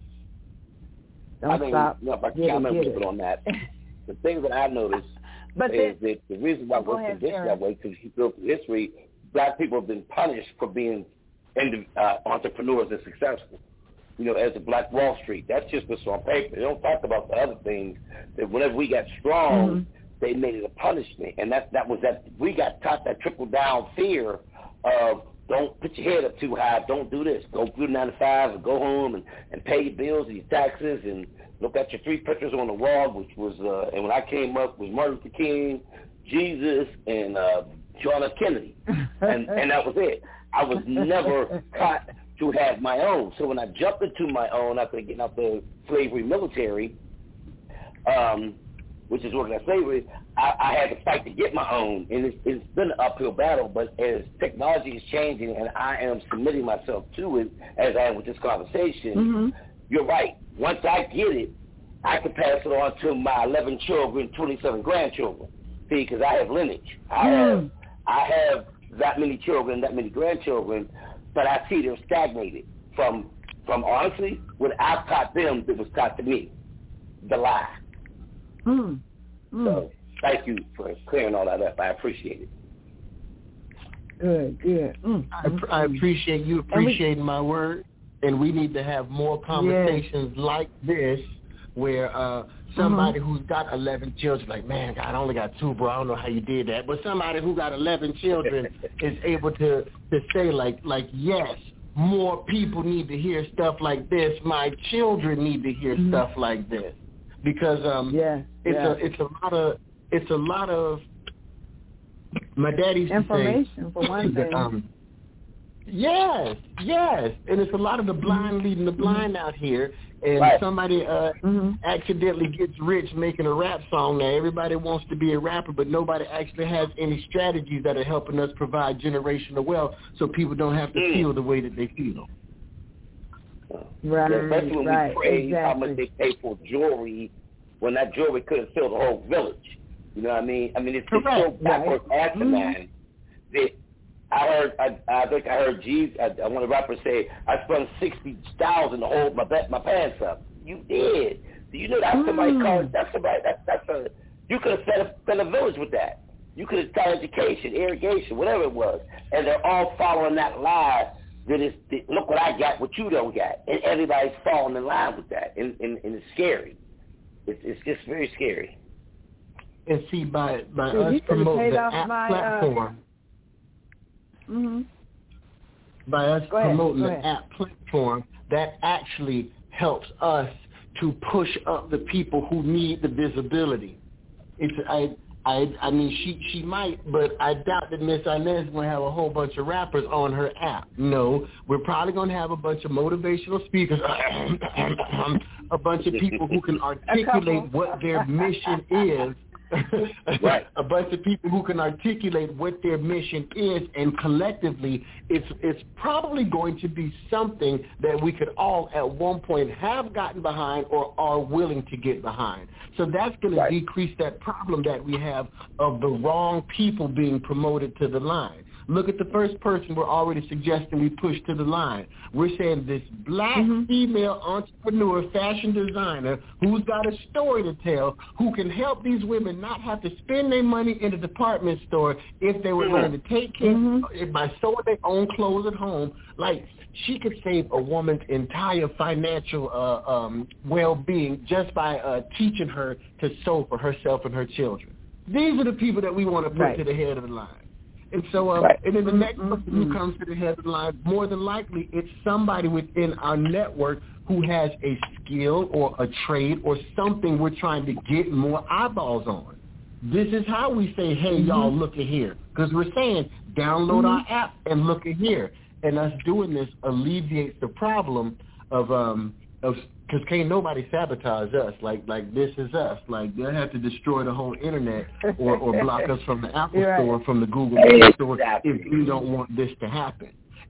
Don't I think, stop. You know, if I can get comment it, a little bit on that, the thing that I noticed but is then, that the reason why we're ahead, conditioned that way, because if you go through history, black people have been punished for being uh, entrepreneurs and successful. You know, as a Black Wall Street, that's just what's on paper. They don't talk about the other things. That whenever we got strong, mm-hmm. they made it a punishment, and that that was that we got taught that trickle down fear of don't put your head up too high, don't do this, go do nine to five and go home and, and pay your bills and your taxes and look at your three pictures on the wall, which was uh, and when I came up was Martin Luther King, Jesus, and uh, John F. Kennedy, and and that was it. I was never taught to have my own. So when I jumped into my own after getting out the slavery military, um, which is organized slavery, I, I had to fight to get my own. And it's, it's been an uphill battle, but as technology is changing and I am submitting myself to it, as I am with this conversation, mm-hmm. you're right. Once I get it, I can pass it on to my eleven children, twenty-seven grandchildren. See, because I have lineage. I mm. have, I have that many children, that many grandchildren, but I see they're stagnated from, from honestly, what I've taught them that was taught to me, the lie. Mm. Mm. So thank you for clearing all that up. I appreciate it. Good, good. Mm. I, I appreciate you appreciating we, my word, and we need to have more conversations yes. like this where uh, somebody mm-hmm. who's got eleven children, like, man, God, I only got two, bro. I don't know how you did that. But somebody who got eleven children is able to, to say, like, like, yes, more people need to hear stuff like this. My children need to hear mm-hmm. stuff like this. Because um, yeah, it's yeah. a it's a lot of it's a lot of my daddy used information to say, for one thing. Um, yes, yes, and it's a lot of the blind leading the blind out here. And right. somebody uh, mm-hmm. accidentally gets rich making a rap song. Now everybody wants to be a rapper, but nobody actually has any strategies that are helping us provide generational wealth, so people don't have to mm. feel the way that they feel. Right, yeah, especially when right, we praise exactly. how much they pay for jewelry when that jewelry could have filled the whole village. You know what I mean? I mean, it's, it's so backwards right. asinine mm-hmm. that I heard, I, I think I heard G, I, I want a rapper say, I spent sixty thousand to hold my my pants up. You did. Do you know that's mm. somebody called, that's somebody, that's, that's a, you could have fed a, fed a village with that. You could have done education, irrigation, whatever it was. And they're all following that lie that is, that, look what I got, what you don't got. And everybody's falling in line with that. And, and, and it's scary. It's, it's just very scary. And see, by, by so us promoting the app my, platform, uh, mm-hmm. by us Go ahead, promoting go the ahead. app platform, that actually helps us to push up the people who need the visibility. It's I I I mean she she might, but I doubt that Miss Inez is going to have a whole bunch of rappers on her app. No, we're probably going to have a bunch of motivational speakers, a bunch of people who can articulate what their mission is. Right. A bunch of people who can articulate what their mission is, and collectively it's it's probably going to be something that we could all at one point have gotten behind or are willing to get behind. So that's going right. to decrease that problem that we have of the wrong people being promoted to the line. Look at the first person we're already suggesting we push to the line. We're saying this black mm-hmm. female entrepreneur, fashion designer, who's got a story to tell, who can help these women not have to spend their money in a department store if they were learn to take care mm-hmm. by sewing their own clothes at home. Like, she could save a woman's entire financial uh, um, well-being just by uh, teaching her to sew for herself and her children. These are the people that we want to put right. to the head of the line. And so, um, right. and then the next person who comes to the head of the line, more than likely, it's somebody within our network who has a skill or a trade or something we're trying to get more eyeballs on. This is how we say, hey, mm-hmm. y'all, look at here. Because we're saying, download mm-hmm. our app and look at here. And us doing this alleviates the problem of, um, of because can't nobody sabotage us. Like, like this is us. Like, they'll have to destroy the whole internet or, or block us from the Apple You're Store, right. from the Google Play exactly. Store if we don't want this to happen.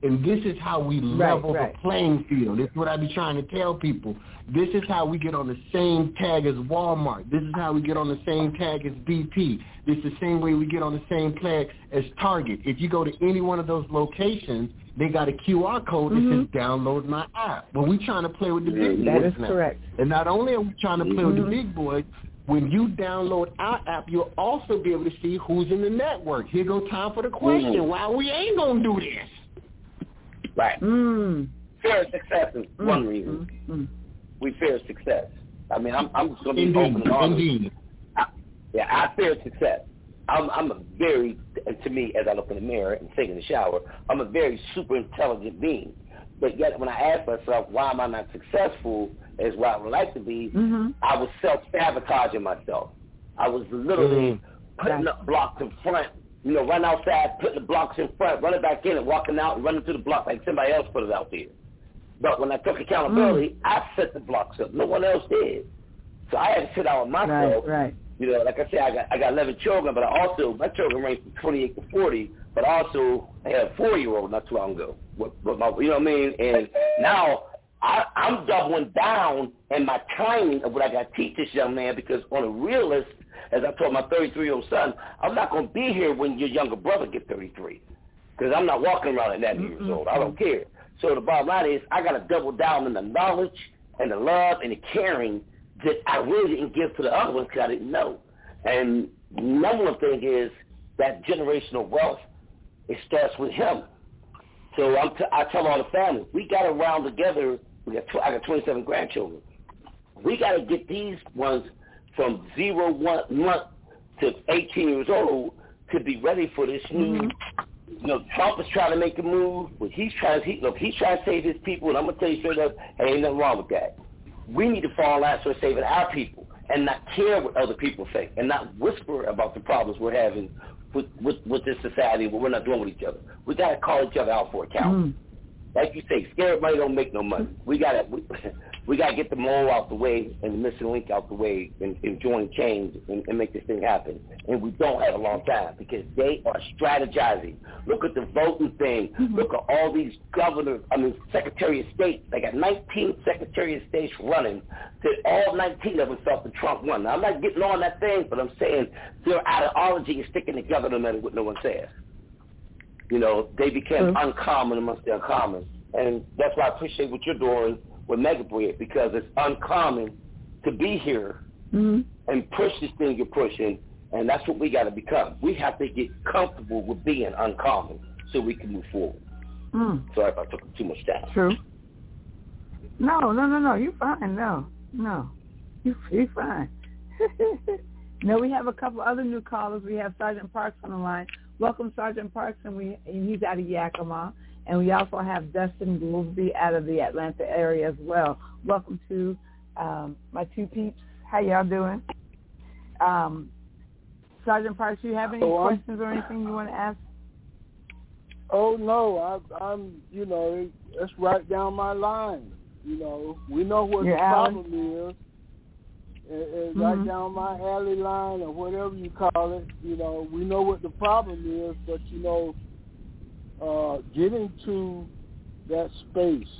And this is how we level right, right. the playing field. This is what I be trying to tell people. This is how we get on the same tag as Walmart. This is how we get on the same tag as B P. This is the same way we get on the same tag as Target. If you go to any one of those locations, they got a Q R code that mm-hmm. says download my app. But we're trying to play with the big boys now. That is now. correct. And not only are we trying to play mm-hmm. with the big boys, when you download our app, you'll also be able to see who's in the network. Here go time for the question. Mm-hmm. Why we ain't going to do this? Right. Mm. Fear of success is mm. one reason. Mm. We fear success. I mean, I'm, I'm just going to be Indeed. open and honest. Indeed. I, yeah, I fear success. I'm, I'm a very, to me, as I look in the mirror and take in the shower, I'm a very super intelligent being. But yet when I ask myself, why am I not successful as what I would like to be, mm-hmm. I was self-sabotaging myself. I was literally mm-hmm. putting up blocks in front, you know, running outside, putting the blocks in front, running back in and walking out and running through the block like somebody else put it out there. But when I took accountability, mm. I set the blocks up. No one else did. So I had to sit down with myself. Right, right. You know, like I said, I got I got eleven children, but I also, my children range from twenty-eight to forty, but also I had a four-year-old not too long ago. With, with my, you know what I mean? And now I, I'm doubling down in my timing of what I got to teach this young man, because on a realist, as I told my thirty-three-year-old son, I'm not going to be here when your younger brother gets thirty-three, because I'm not walking around at that mm-hmm. years old. I don't care. So the bottom line is I got to double down in the knowledge and the love and the caring that I really didn't give to the other ones because I didn't know. And number one thing is that generational wealth, it starts with him. So I'm t- I tell all the family, we got to round together. We got tw- I got twenty-seven grandchildren. We got to get these ones from zero one month to eighteen years old to be ready for this new. Mm-hmm. You know, Trump is trying to make a move, but he's trying to he, look. He's trying to save his people, and I'm gonna tell you straight up, hey, ain't nothing wrong with that. We need to fall out for saving our people and not care what other people think and not whisper about the problems we're having with, with, with this society, what we're not doing with each other. We got to call each other out for account. Mm. Like you say, scared money don't make no money. We got to we, we got to get the mole out the way and the missing link out the way and, and join change and, and make this thing happen. And we don't have a long time because they are strategizing. Look at the voting thing. Mm-hmm. Look at all these governors, I mean, Secretary of State. They got nineteen Secretary of States running. That all nineteen of them felt that Trump won. Now, I'm not getting on that thing, but I'm saying their ideology is sticking together no matter what no one says. You know, they became mm-hmm. uncommon amongst the uncommon. And that's why I appreciate what you're doing with Mega Bread, because it's uncommon to be here mm-hmm. and push this thing you're pushing, and that's what we got to become. We have to get comfortable with being uncommon so we can move forward. Mm. Sorry if I took too much time. True. No, no, no, no. You're fine. No, no. You, you're fine. No, we have a couple other new callers. We have Sergeant Parks on the line. Welcome, Sergeant Parks, and we and he's out of Yakima. And we also have Dustin Goolsby out of the Atlanta area as well. Welcome to um, my two peeps. How y'all doing? Um, Sergeant Parks, do you have any oh, questions or anything you want to ask? Oh, no. I, I'm, you know, it's right down my line. You know, we know what You're the Alan? problem is. It, it's mm-hmm. right down my alley line or whatever you call it. You know, we know what the problem is, but, you know, Uh, getting to that space,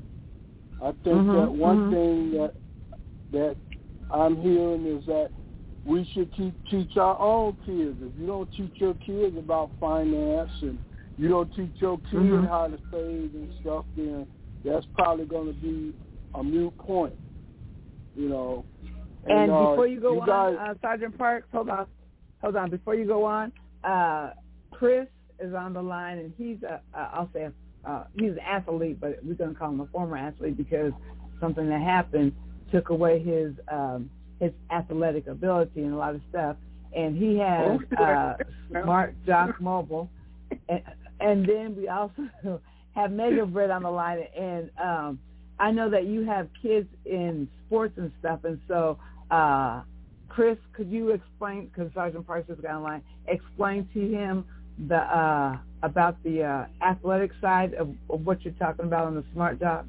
I think mm-hmm, that one mm-hmm. thing that that I'm hearing is that we should keep, teach our own kids. If you don't teach your kids about finance and you don't teach your kids mm-hmm. how to save and stuff, then that's probably going to be a moot point, you know. And, and uh, before you go you on, guys, uh, Sergeant Parks, hold on, hold on. Before you go on, uh, Chris is on the line, and he's a, uh, I'll say, uh, he's an athlete, but we're going to call him a former athlete because something that happened took away his um, his athletic ability and a lot of stuff. And he has uh, Smart Jock Mobile, and, and then we also have Mega Bread on the line. And um, I know that you have kids in sports and stuff, and so. Uh, Chris, could you explain, because Sergeant Parks just got on the line, explain to him the uh, about the uh, athletic side of, of what you're talking about on the Smart Job?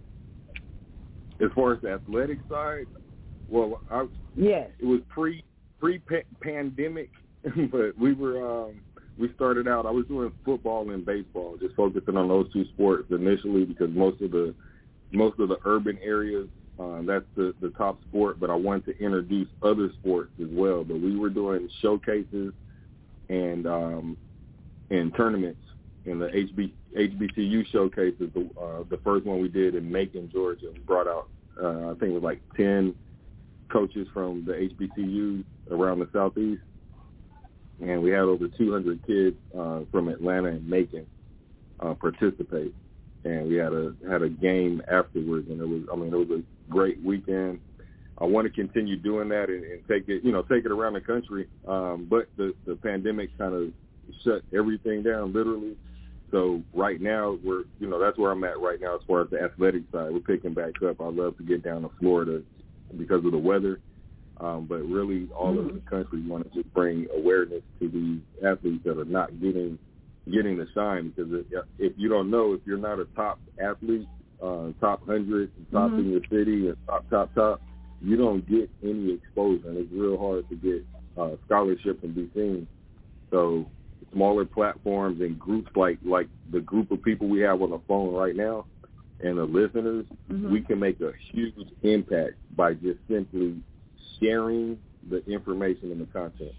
As far as the athletic side, well, I, yes, it was pre pre pandemic, but we were um, we started out, I was doing football and baseball, just focusing on those two sports initially because most of the most of the urban areas, uh, that's the, the top sport, but I wanted to introduce other sports as well. But we were doing showcases and um, and tournaments in the H B, H B C U showcases. The, uh, the first one we did in Macon, Georgia, we brought out, uh, I think it was like ten coaches from the H B C Us around the Southeast. And we had over two hundred kids uh, from Atlanta and Macon uh, participate. And we had a had a game afterwards, and it was I mean it was a great weekend. I want to continue doing that and, and take it you know take it around the country, um, but the the pandemic kind of shut everything down literally. So right now we're you know that's where I'm at right now as far as the athletic side. We're picking back up. I'd love to get down to Florida because of the weather, um, but really all mm-hmm. over the country we want to just bring awareness to these athletes that are not getting. getting the shine because if, if you don't know, if you're not a top athlete, uh, top one hundred, top mm-hmm. in your city, and top, top, top, you don't get any exposure. And it's real hard to get uh, scholarship and be seen. So smaller platforms and groups like, like the group of people we have on the phone right now and the listeners, mm-hmm. we can make a huge impact by just simply sharing the information and the content.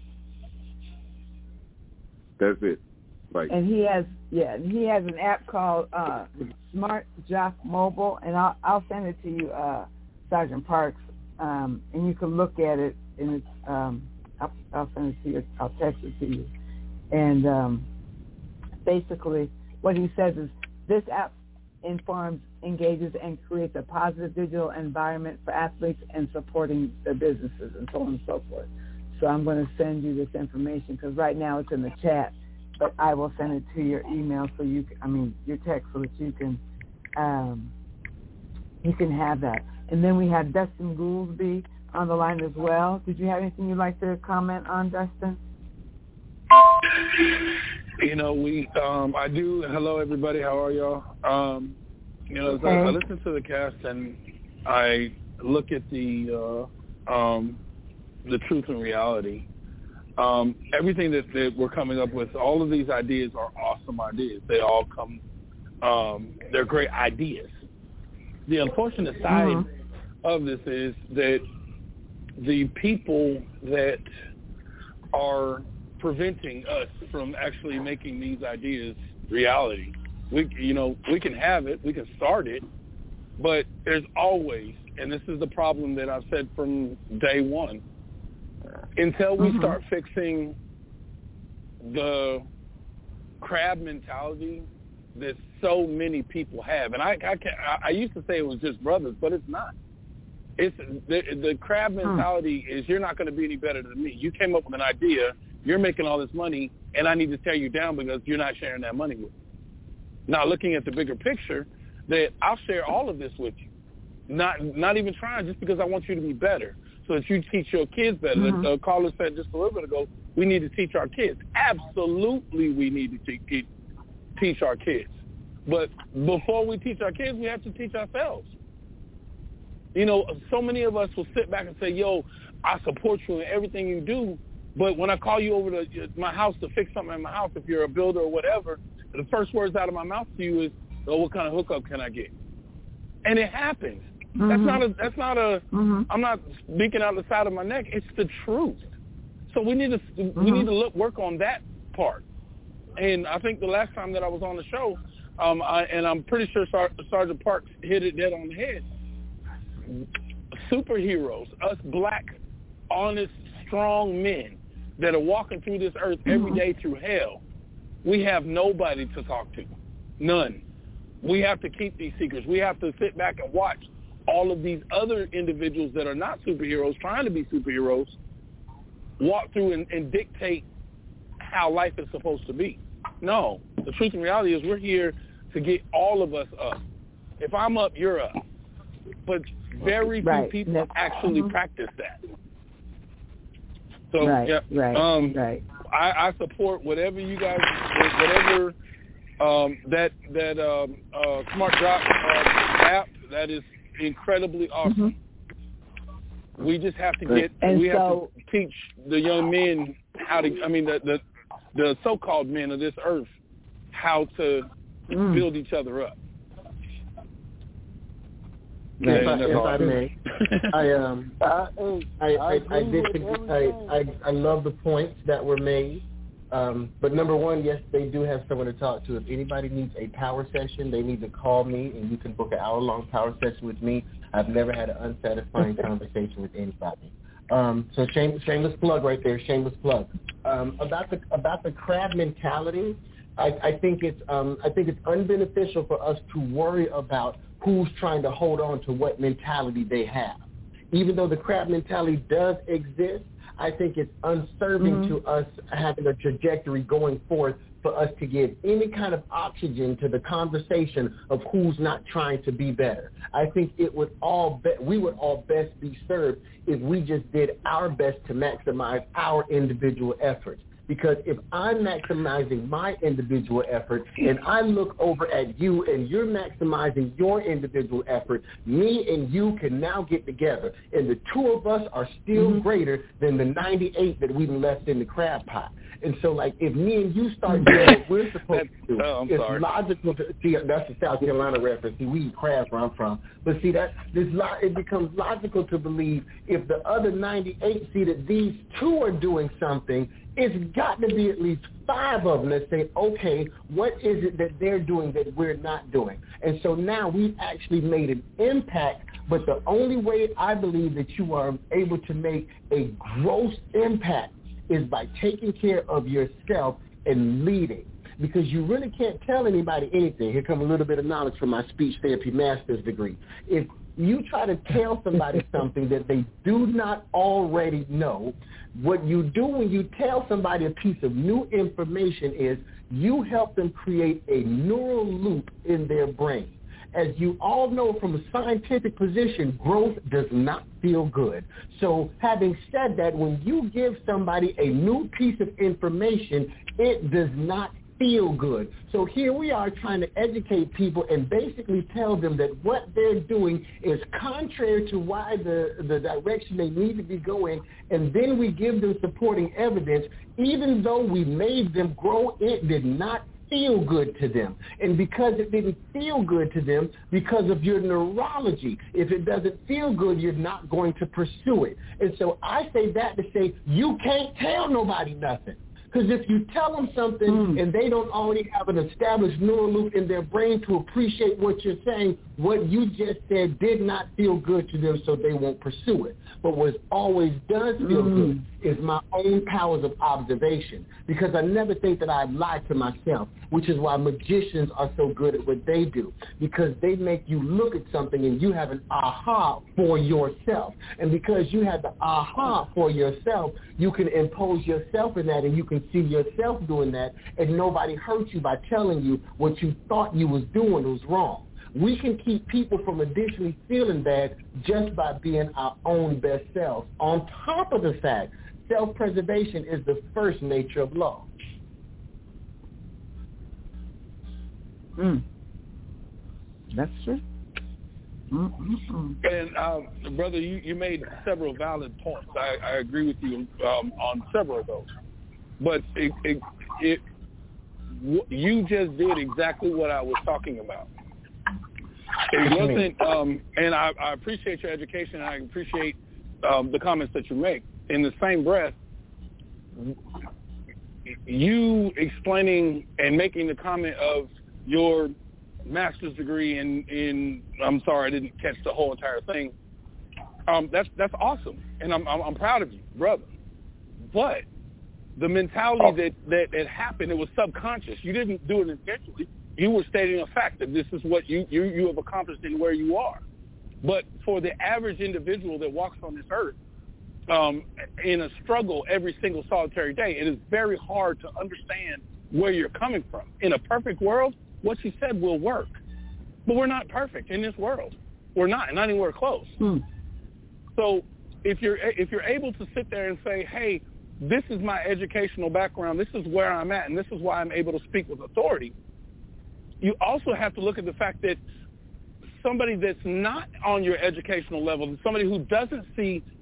That's it. Right. And he has, yeah, he has an app called uh, Smart Jock Mobile, and I'll, I'll send it to you, uh, Sergeant Parks, um, and you can look at it, and it's, um, I'll, I'll send it to you, I'll text it to you. And um, basically what he says is this app informs, engages, and creates a positive digital environment for athletes and supporting their businesses and so on and so forth. So I'm going to send you this information because right now it's in the chat. But I will send it to your email so you, can, I mean, your text so that you can, um, you can have that. And then we have Dustin Goolsby on the line as well. Did you have anything you'd like to comment on, Dustin? You know, we, um, I do. Hello, everybody. How are y'all? Um, you know, okay. I, I listen to the cast and I look at the, uh, um, the truth and reality. Um, everything that, that we're coming up with, all of these ideas are awesome ideas. They all come, um, they're great ideas. The unfortunate side mm-hmm. of this is that the people that are preventing us from actually making these ideas reality, we, you know, we can have it, we can start it, but there's always, and this is the problem that I've said from day one, until we mm-hmm. start fixing the crab mentality that so many people have, and I, I, can, I used to say it was just brothers, but it's not. It's the, the crab mentality mm. is you're not going to be any better than me. You came up with an idea, you're making all this money, and I need to tear you down because you're not sharing that money with me. Now, looking at the bigger picture, that I'll share all of this with you, not not even trying, just because I want you to be better. So that you teach your kids better. Mm-hmm. The caller said just a little bit ago, we need to teach our kids. Absolutely we need to te- teach our kids. But before we teach our kids, we have to teach ourselves. You know, so many of us will sit back and say, yo, I support you in everything you do, but when I call you over to my house to fix something in my house, if you're a builder or whatever, the first words out of my mouth to you is, oh, what kind of hookup can I get? And it happens. Mm-hmm. That's not a, that's not a, mm-hmm. I'm not speaking out the side of my neck. It's the truth. So we need to, mm-hmm. we need to look, work on that part. And I think the last time that I was on the show, um, I, and I'm pretty sure Sar- Sergeant Parks hit it dead on the head. Superheroes, us black, honest, strong men that are walking through this earth every mm-hmm. day through hell, we have nobody to talk to. None. We have to keep these secrets. We have to sit back and watch all of these other individuals that are not superheroes, trying to be superheroes, walk through and, and dictate how life is supposed to be. No, the truth and reality is we're here to get all of us up. If I'm up, you're up. But very few right. people Next. actually mm-hmm. practice that. So, right, yeah, right, um, right. I, I support whatever you guys, whatever um, that that um, uh, Smart Jock uh, app. That is incredibly awesome. Mm-hmm. We just have to get, and we so, have to teach the young men how to. I mean, the, the the so-called men of this earth how to mm. build each other up. If I, if I may, I um, I I, I, I did I, I I love the points that were made. Um, but number one, yes, they do have someone to talk to. If anybody needs a power session, they need to call me, and you can book an hour-long power session with me. I've never had an unsatisfying conversation with anybody. Um, so shame, shameless plug right there, shameless plug. Um, about the about the crab mentality, I, I think it's um, I think it's unbeneficial for us to worry about who's trying to hold on to what mentality they have. Even though the crab mentality does exist, I think it's unserving mm-hmm. to us having a trajectory going forth for us to give any kind of oxygen to the conversation of who's not trying to be better. I think it would all be, we would all best be served if we just did our best to maximize our individual efforts. Because if I'm maximizing my individual effort and I look over at you and you're maximizing your individual effort, me and you can now get together. And the two of us are still mm-hmm. greater than the ninety-eight that we've left in the crab pot. And so, like, if me and you start doing what we're supposed to do, oh, it's sorry. logical to see. That's the South Carolina reference. See, we eat crabs where I'm from. But see, that this it becomes logical to believe if the other ninety-eight see that these two are doing something, it's got to be at least five of them that say, okay, what is it that they're doing that we're not doing? And so now we've actually made an impact, but the only way I believe that you are able to make a gross impact is by taking care of yourself and leading. Because you really can't tell anybody anything. Here comes a little bit of knowledge from my speech therapy master's degree. If you try to tell somebody something that they do not already know, what you do when you tell somebody a piece of new information is you help them create a neural loop in their brain. As you all know from a scientific position, growth does not feel good. So having said that, when you give somebody a new piece of information, it does not feel good. So here we are trying to educate people and basically tell them that what they're doing is contrary to why the, the direction they need to be going, and then we give them supporting evidence. Even though we made them grow, it did not feel good to them. And because it didn't feel good to them, because of your neurology, if it doesn't feel good, you're not going to pursue it. And so I say that to say you can't tell nobody nothing. Because if you tell them something mm. and they don't already have an established neural loop in their brain to appreciate what you're saying, what you just said did not feel good to them, so they won't pursue it. But what always does feel mm. good is my own powers of observation, because I never think that I lie to myself, which is why magicians are so good at what they do, because they make you look at something and you have an aha for yourself. And because you have the aha for yourself, you can impose yourself in that, and you can see yourself doing that, and nobody hurt you by telling you what you thought you was doing was wrong. We can keep people from additionally feeling bad just by being our own best selves. On top of the fact, self-preservation is the first nature of law. Mm. That's true. Mm-hmm. And, um, brother, you, you made several valid points. I, I agree with you um, on several of those. But it, it, it, you just did exactly what I was talking about. It wasn't, um, and I, I appreciate your education, and I appreciate um, the comments that you make. In the same breath, you explaining and making the comment of your master's degree in, in I'm sorry, I didn't catch the whole entire thing. Um, that's that's awesome, and I'm, I'm I'm proud of you, brother. But the mentality that, that, that happened, it was subconscious. You didn't do it intentionally. You were stating a fact that this is what you, you, you have accomplished in where you are. But for the average individual that walks on this earth um, in a struggle every single solitary day, it is very hard to understand where you're coming from. In a perfect world, what you said will work. But we're not perfect in this world. We're not, not anywhere close. Hmm. So if you're if you're able to sit there and say, hey, this is my educational background, this is where I'm at, and this is why I'm able to speak with authority, you also have to look at the fact that somebody that's not on your educational level, somebody who doesn't see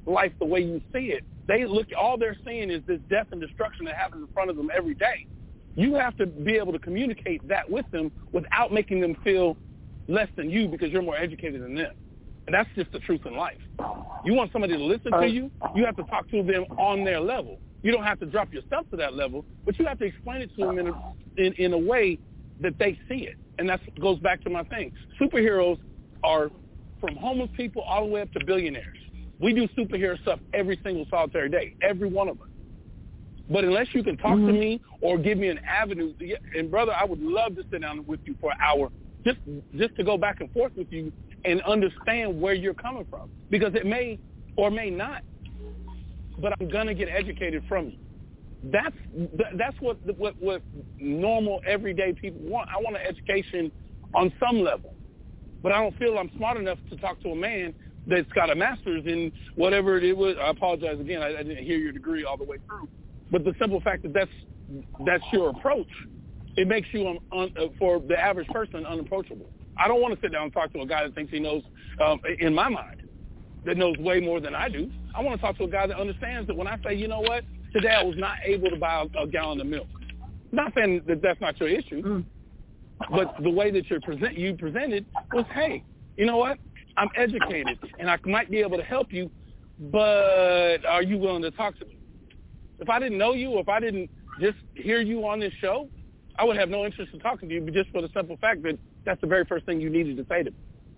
life the way you see it. They look, all they're seeing is this death and destruction that happens in front of them every day. You have to be able to communicate that with them without making them feel less than you because you're more educated than them. And that's just the truth in life. You want somebody to listen to you, you have to talk to them on their level. You don't have to drop yourself to that level, but you have to explain it to them in a, in, in a way that they see it. And that goes back to my thing. Superheroes are from homeless people all the way up to billionaires. We do superhero stuff every single solitary day, every one of us. But unless you can talk mm-hmm. to me or give me an avenue, to get, and brother, I would love to sit down with you for an hour just just to go back and forth with you and understand where you're coming from. Because it may or may not, but I'm going to get educated from you. That's that's what, what what normal, everyday people want. I want an education on some level. But I don't feel I'm smart enough to talk to a man that's got a master's in whatever it was. I apologize again. I, I didn't hear your degree all the way through. But the simple fact that that's, that's your approach, it makes you, un, un, uh, for the average person, unapproachable. I don't want to sit down and talk to a guy that thinks he knows, um, in my mind, that knows way more than I do. I want to talk to a guy that understands that when I say, you know what, today I was not able to buy a, a gallon of milk. Not saying that that's not your issue, mm. but the way that you're present, you presented was, hey, you know what, I'm educated, and I might be able to help you, but are you willing to talk to me? If I didn't know you, or if I didn't just hear you on this show, I would have no interest in talking to you, but just for the simple fact that that's the very first thing you needed to say to me.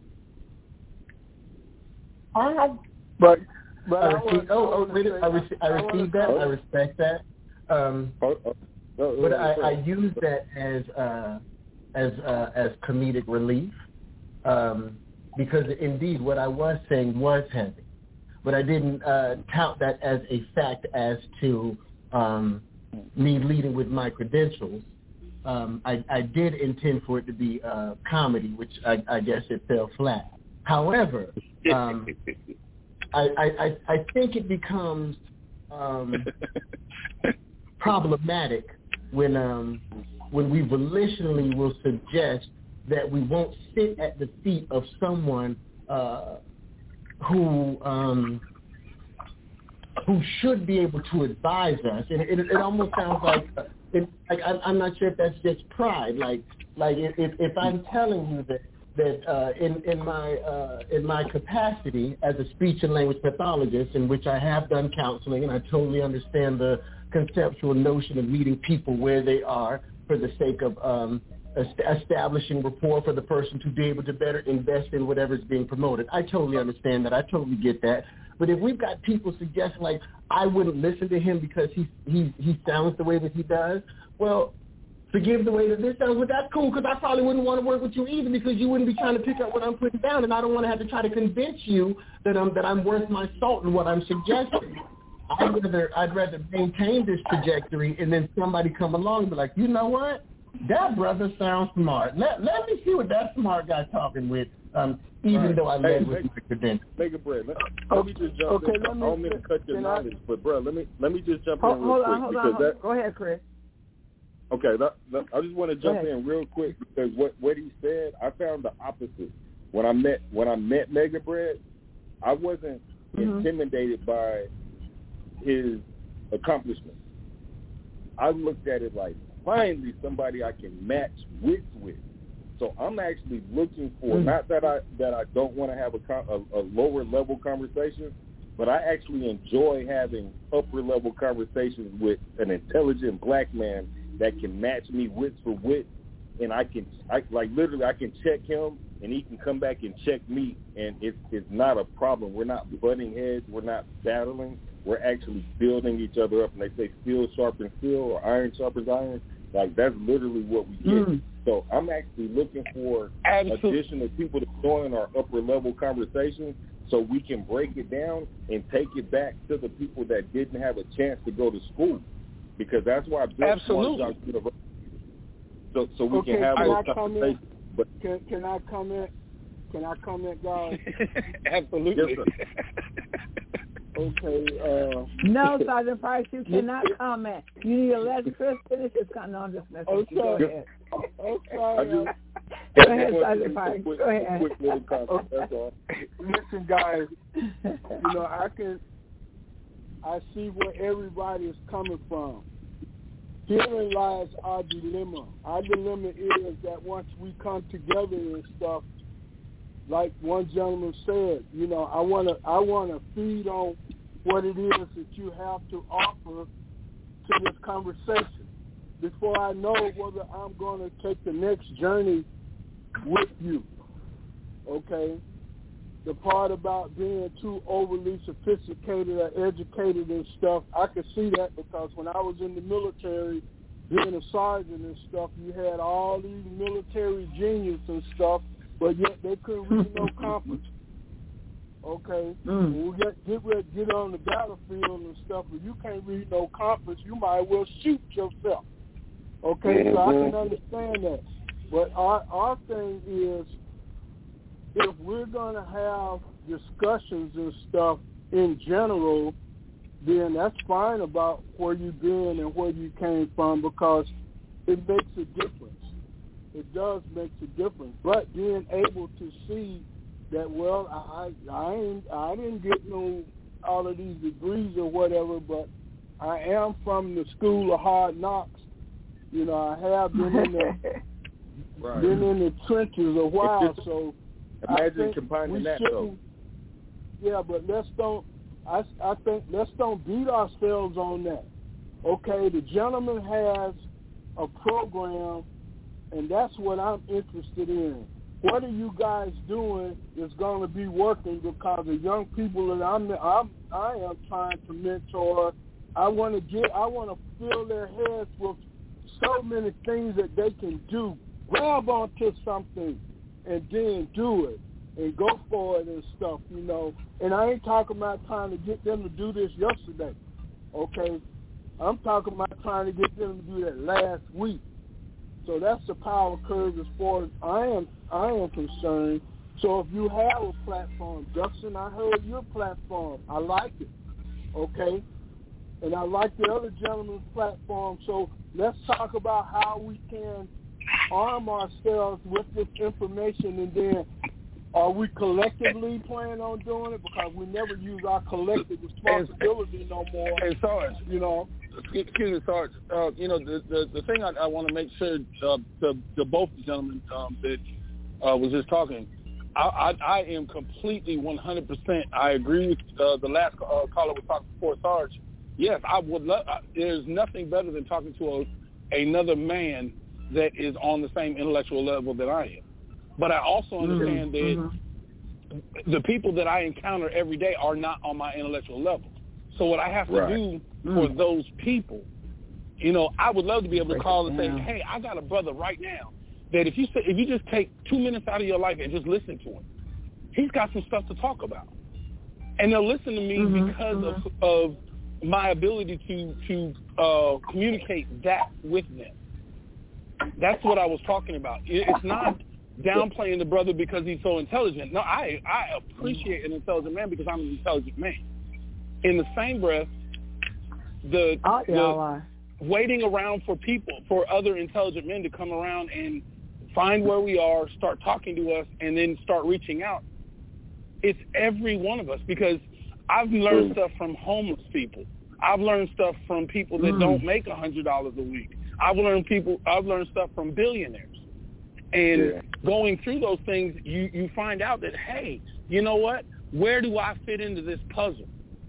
I have, but, but I I received, oh, oh, wait, I, rece- I received that. I respect that. Um, oh, oh, oh, but I, I use that as uh, as uh, as comedic relief um, because indeed what I was saying was heavy. But I didn't uh, count that as a fact as to um, me leading with my credentials. Um, I, I did intend for it to be uh, comedy, which I, I guess it fell flat. However, um, I, I, I think it becomes um, problematic when um, when we volitionally will suggest that we won't sit at the feet of someone uh, who um, who should be able to advise us, and it, it almost sounds like, it, like I'm, I'm not sure if that's just pride. Like, like if, if I'm telling you that that uh, in in my uh, in my capacity as a speech and language pathologist, in which I have done counseling, and I totally understand the conceptual notion of meeting people where they are for the sake of um, establishing rapport for the person to be able to better invest in whatever is being promoted. I totally understand that. I totally get that. But if we've got people suggesting, like, I wouldn't listen to him because he he he sounds the way that he does, well, forgive the way that this sounds, but that's cool because I probably wouldn't want to work with you either because you wouldn't be trying to pick up what I'm putting down, and I don't want to have to try to convince you that I'm that I'm worth my salt in what I'm suggesting. I'd rather I'd rather maintain this trajectory and then somebody come along and be like, you know what? That brother sounds smart. Let let me see what that smart guy's talking with. Um, even right. though I led hey, with my credentials. Make a break. Let, let me just jump okay, in. Let me, I don't mean to cut your knowledge, but bro, let me let me just jump hold, in real hold quick on, hold because on, hold that. Go ahead, Chris. Okay, that, that, I just want to jump in real quick because what what he said, I found the opposite. When I met when I met Mega Bread, I wasn't mm-hmm. intimidated by his accomplishments. I looked at it like, finally somebody I can match wits with. So I'm actually looking for, mm-hmm. not that I that I don't want to have a, a, a lower level conversation, but I actually enjoy having upper level conversations with an intelligent black man that can match me wits for wit, and I can, I, like literally, I can check him, and he can come back and check me, and it's it's not a problem. We're not butting heads. We're not battling. We're actually building each other up, and they say steel sharpens steel or iron sharpens iron. Like, that's literally what we get. Mm. So I'm actually looking for Absolutely. additional people to join our upper level conversation so we can break it down and take it back to the people that didn't have a chance to go to school. Because that's why I built Smart Jocks University. So, so we okay, can have can those I conversations. But can, can I comment? Can I comment, guys? Absolutely. Yes, okay. Uh, no, Sergeant Price, you cannot comment. You need to let Chris finish his comment. No, I'm just messing with you. Go ahead. Okay. Go ahead, Sergeant Price. Go ahead. Quick little comment. That's all. Listen, guys. You know, I can I see where everybody is coming from. Herein lies our dilemma. Our dilemma is that once we come together and stuff, like one gentleman said, you know, I want to I want to feed on what it is that you have to offer to this conversation before I know whether I'm going to take the next journey with you, okay? The part about being too overly sophisticated or educated and stuff, I could see that because when I was in the military, being a sergeant and stuff, you had all these military geniuses and stuff, but yet they couldn't read no compass. Okay? Mm. When we get, get ready to get on the battlefield and stuff, if you can't read no compass, you might as well shoot yourself. Okay? Mm-hmm. So I can understand that. But our, our thing is, if we're going to have discussions and stuff in general, then that's fine about where you've been and where you came from because it makes a difference. It does make a difference. But being able to see that, well, I I ain't, I didn't get no all of these degrees or whatever, but I am from the school of hard knocks. You know, I have been in the right. been in the trenches a while, so. Imagine combining that, though. Yeah, but let's don't. I, I think let's don't beat ourselves on that. Okay, the gentleman has a program, and that's what I'm interested in. What are you guys doing that's going to be working? Because the young people that I'm, I'm I am trying to mentor, I want to get, I want to fill their heads with so many things that they can do. Grab onto something. And then do it and go for it and stuff, you know. And I ain't talking about trying to get them to do this yesterday, okay? I'm talking about trying to get them to do that last week. So that's the power curve as far as I am I am concerned. So if you have a platform, Justin, I heard your platform. I like it, okay? And I like the other gentleman's platform. So let's talk about how we can arm ourselves with this information, and then are we collectively planning on doing it? Because we never use our collective responsibility no more. And Sarge, you know, excuse me, Sarge. Uh, you know, the the, the thing I, I want to make sure uh, to, to both the gentlemen um, that uh, was just talking, I, I, I am completely one hundred percent. I agree with uh, the last uh, caller was talking before, Sarge. Yes, I would love. Uh, there's nothing better than talking to a, another man that is on the same intellectual level that I am. But I also understand mm-hmm. that the people that I encounter every day are not on my intellectual level. So what I have to right. do mm. for those people, you know, I would love to be able to call and say, hey, I got a brother right now that if you say, if you just take two minutes out of your life and just listen to him, he's got some stuff to talk about. And they'll listen to me mm-hmm. because mm-hmm. of, of my ability to, to uh, communicate that with them. That's what I was talking about. It's not downplaying the brother because he's so intelligent. No, I, I appreciate an intelligent man because I'm an intelligent man. In the same breath, the, oh, the waiting around for people, for other intelligent men to come around and find where we are, start talking to us, and then start reaching out, it's every one of us because I've learned stuff from homeless people. I've learned stuff from people that mm. don't make one hundred dollars a week. I've learned people. I've learned stuff from billionaires, and yeah. going through those things, you, you find out that hey, you know what? Where do I fit into this puzzle?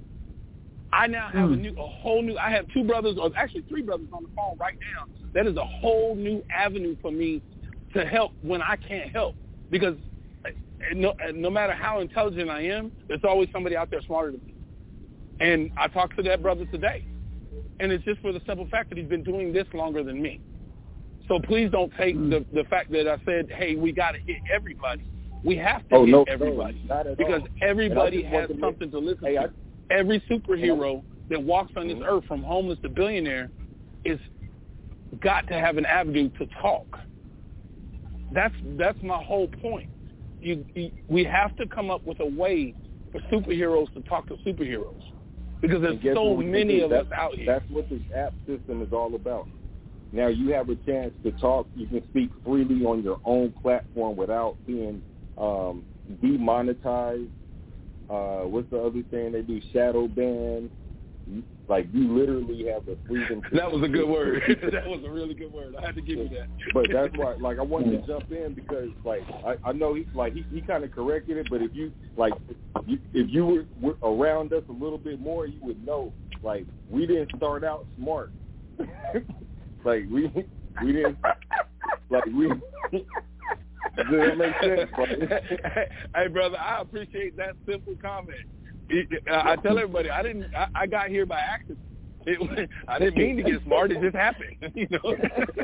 I now have mm. a new, a whole new. I have two brothers, or actually three brothers on the phone right now. That is a whole new avenue for me to help when I can't help, because no, no matter how intelligent I am, there's always somebody out there smarter than me. And I talked to that brother today. And it's just for the simple fact that he's been doing this longer than me. So please don't take the, the fact that I said, hey, we got to hit everybody. We have to oh, hit no, everybody. No, not at because all. everybody has to something to listen hey, to. I, Every superhero that walks on this earth, from homeless to billionaire, is got to have an avenue to talk. That's that's my whole point. You, you, we have to come up with a way for superheroes to talk to superheroes. Because there's so many of us out here. That's what this app system is all about. Now you have a chance to talk. You can speak freely on your own platform without being um, demonetized. Uh, what's the other thing they do? Shadow ban. like you literally have the freedom. To that was a good word. That was a really good word. I had to give you that. But that's why, like, I wanted to jump in because, like, I, I know he, like, he, he kind of corrected it. But if you, like, you, if you were, were around us a little bit more, you would know, like, we didn't start out smart. Like we, we didn't, like we. Does that make sense? Hey, brother, I appreciate that simple comment. I tell everybody, I didn't. I, I got here by accident. It, I didn't mean to get smart. It just happened. You know.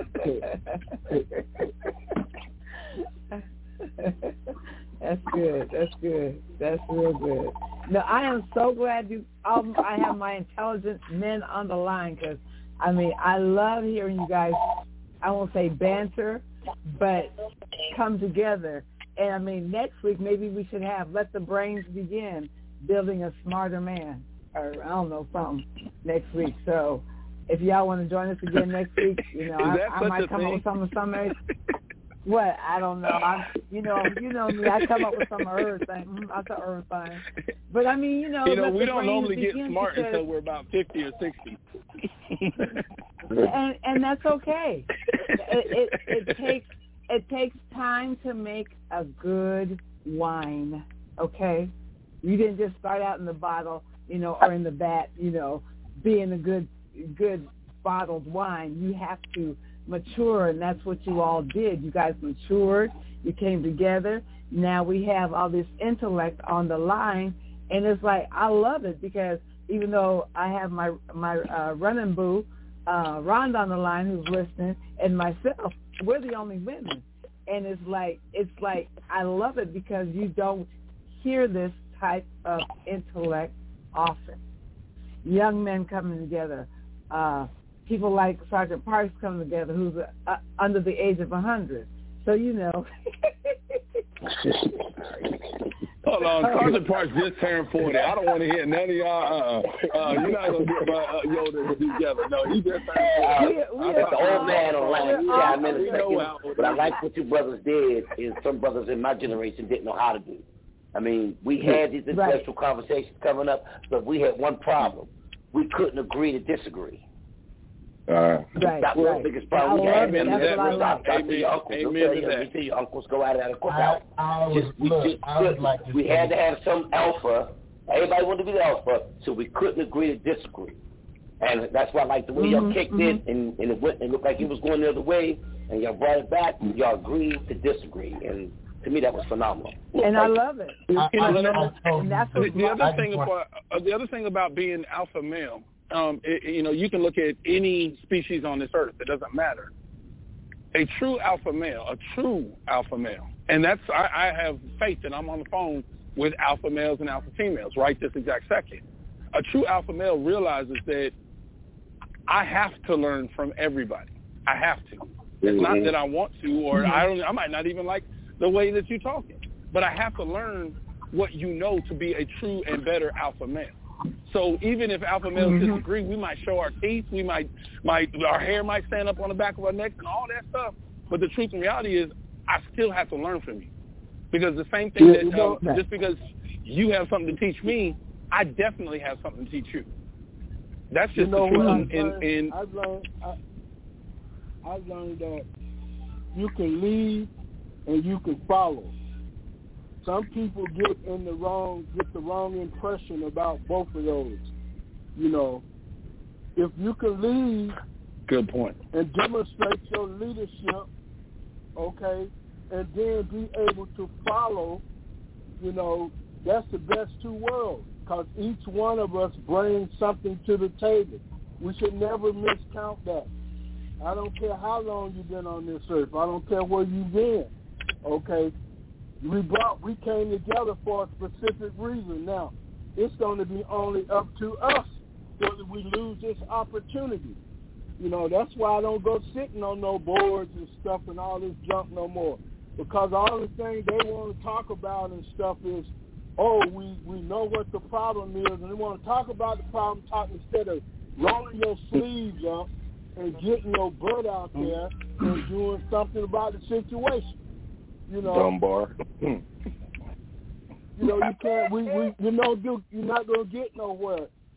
That's good. That's good. That's real good. No, I am so glad you. Um, I have my intelligent men on the line because, I mean, I love hearing you guys. I won't say banter, but come together. And I mean, next week maybe we should have Let the Brains Begin, building a smarter man, or I don't know, something next week. So if y'all want to join us again next week, you know, I, I might come up with some some what I don't know. I'm, you know, you know me. I come up with some herb thing. Mm, that's an herb thing. But I mean, you know, you know, we don't normally get smart because, until we're about fifty or sixty. and and that's okay. It, it it takes it takes time to make a good wine. Okay, you didn't just start out in the bottle, you know, or in the vat, you know, being a good good bottled wine. You have to mature, and that's what you all did. You guys matured. You came together. Now we have all this intellect on the line, and it's like I love it because even though I have my my uh, running boo, uh, Rhonda on the line who's listening, and myself, we're the only women, and it's like it's like I love it because you don't hear this type of intellect often. Young men coming together. Uh, People like Sergeant Parks coming together, who's uh, under the age of a hundred. So you know. Hold on, Sergeant Parks just turned forty. I don't want to hear none of y'all. Uh, uh, you're not gonna get my uh, Yoda together. No, he just turned forty. That's the old man online. Yeah, I'm in a second. But I like what you brothers did. Is some brothers in my generation didn't know how to do. I mean, we had these intellectual right. conversations coming up, but we had one problem: we couldn't agree to disagree. Uh, right, that was right. the biggest problem we had. Amen to that. I'll tell your uncles. Amen to that. You see your uncles go out at a cookout. I, I was, just, we look, just I would like to we say, had to have some alpha. Everybody wanted to be the alpha, so we couldn't agree to disagree. And that's why I like the way mm-hmm, y'all kicked mm-hmm. it, and, and it went and looked like it was going the other way, and y'all brought it back, and y'all agreed to disagree. And to me, that was phenomenal. And I love it. I, you know, I, I, I, and that's the, the other thing about uh, the other thing about being alpha male. Um, it, you know, you can look at any species on this earth. It doesn't matter. A true alpha male, a true alpha male, and that's I, I have faith that I'm on the phone with alpha males and alpha females right this exact second. A true alpha male realizes that I have to learn from everybody. I have to. It's not that I want to, or I don't. I might not even like the way that you're talking, but I have to learn what you know to be a true and better alpha male. So even if alpha males mm-hmm. disagree, we might show our teeth, we might, might, our hair might stand up on the back of our neck and all that stuff. But the truth and reality is, I still have to learn from you, because the same thing that um, just because you have something to teach me, I definitely have something to teach you. That's just you know the truth. I've in, learned, in, I've learned, I, I've learned that you can lead and you can follow. Some people get in the wrong, get the wrong impression about both of those. You know, if you can lead, good point, and demonstrate your leadership, okay, and then be able to follow, you know, that's the best two worlds, because each one of us brings something to the table. We should never miscount that. I don't care how long you've been on this earth. I don't care where you've been, okay. We brought, we came together for a specific reason. Now, it's going to be only up to us whether we lose this opportunity. You know, that's why I don't go sitting on no boards and stuff and all this junk no more. Because all the things they want to talk about and stuff is, oh, we, we know what the problem is, and they want to talk about the problem, talk instead of rolling your sleeves up and getting your butt out there and doing something about the situation. You know, Dunbar. you know, you can't. We, we, you know, do, you're not gonna get nowhere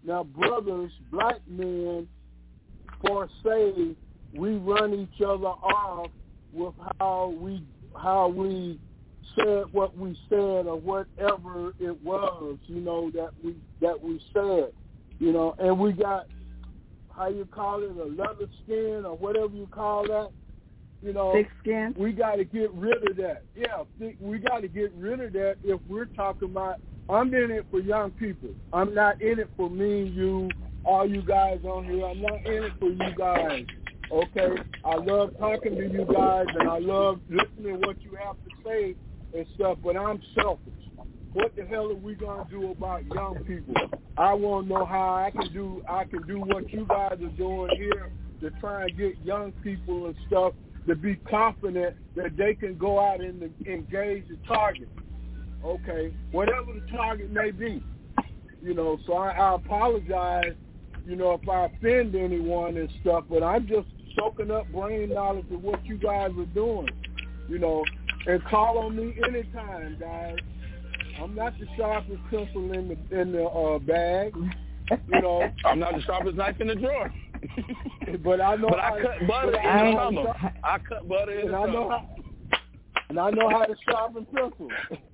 Now, brothers, black men, per se, we run each other off with how we how we said what we said or whatever it was, you know, that we that we said, you know, and we got, how you call it, a leather skin or whatever you call that, you know. Thick skin? We got to get rid of that. Yeah, we got to get rid of that if we're talking about, I'm in it for young people. I'm not in it for me, you, all you guys on here. I'm not in it for you guys, okay? I love talking to you guys, and I love listening to what you have to say and stuff, but I'm selfish. What the hell are we gonna do about young people? I want to know how I can do I can do what you guys are doing here to try and get young people and stuff to be confident that they can go out and engage the target. Okay, whatever the target may be, you know. So I, I apologize, you know, if I offend anyone and stuff, but I'm just soaking up brain knowledge of what you guys are doing, you know. And call on me anytime, guys. I'm not the sharpest pencil in the in the uh, bag, you know. I'm not the sharpest knife in the drawer. But I know. But how I cut to, butter in I the know summer. how, I cut butter in and the I know summer. how, and I know how to sharpen pencils.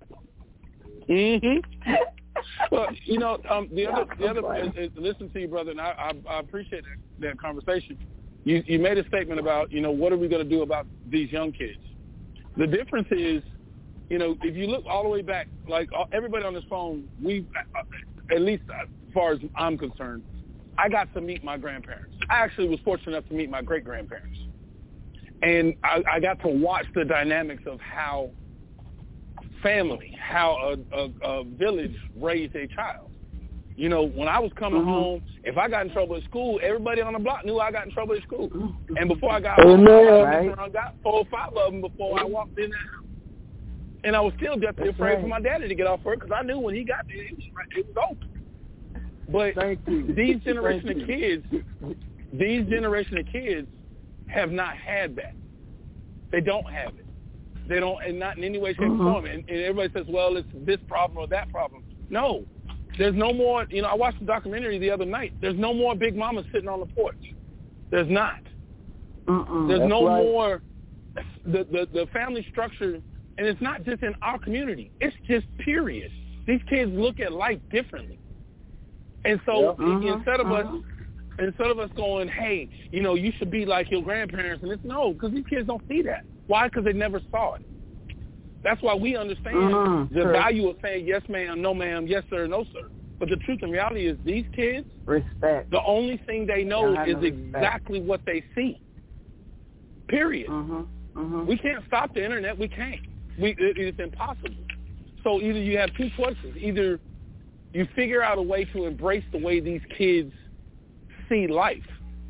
Mhm. Well, you know, um, the other, the other, is, is, listen to you, brother, and I, I, I appreciate that, that conversation. You, you made a statement about, you know, what are we going to do about these young kids? The difference is, you know, if you look all the way back, like everybody on this phone, we, at least as far as I'm concerned, I got to meet my grandparents. I actually was fortunate enough to meet my great-grandparents. And I, I got to watch the dynamics of how family, how a, a, a village raised a child. You know, when I was coming mm-hmm. home, if I got in trouble at school, everybody on the block knew I got in trouble at school. And before I got home, I got, got four or five of them before I walked in the house. And I was still definitely afraid right. for my daddy to get off work because I knew when he got there, it was, it was open. But these generation of kids, these generation of kids have not had that. They don't have it. They don't, and not in any way, shape, mm-hmm. or form. And, and everybody says, well, it's this problem or that problem. No. There's no more, you know, I watched a documentary the other night. There's no more big mamas sitting on the porch. There's not. Mm-mm, There's no right. more, the, the, the family structure, and it's not just in our community. It's just period. These kids look at life differently. And so yep. mm-hmm. instead of mm-hmm. us, instead of us going, hey, you know, you should be like your grandparents, and it's no, because these kids don't see that. Why? Because they never saw it. That's why we understand mm-hmm. the sure. value of saying yes, ma'am, no, ma'am, yes, sir, no, sir. But the truth and reality is these kids, respect. The only thing they know is no exactly what they see, period. Mm-hmm. Mm-hmm. We can't stop the internet. We can't. We, it, it's impossible. So either you have two choices. Either you figure out a way to embrace the way these kids see life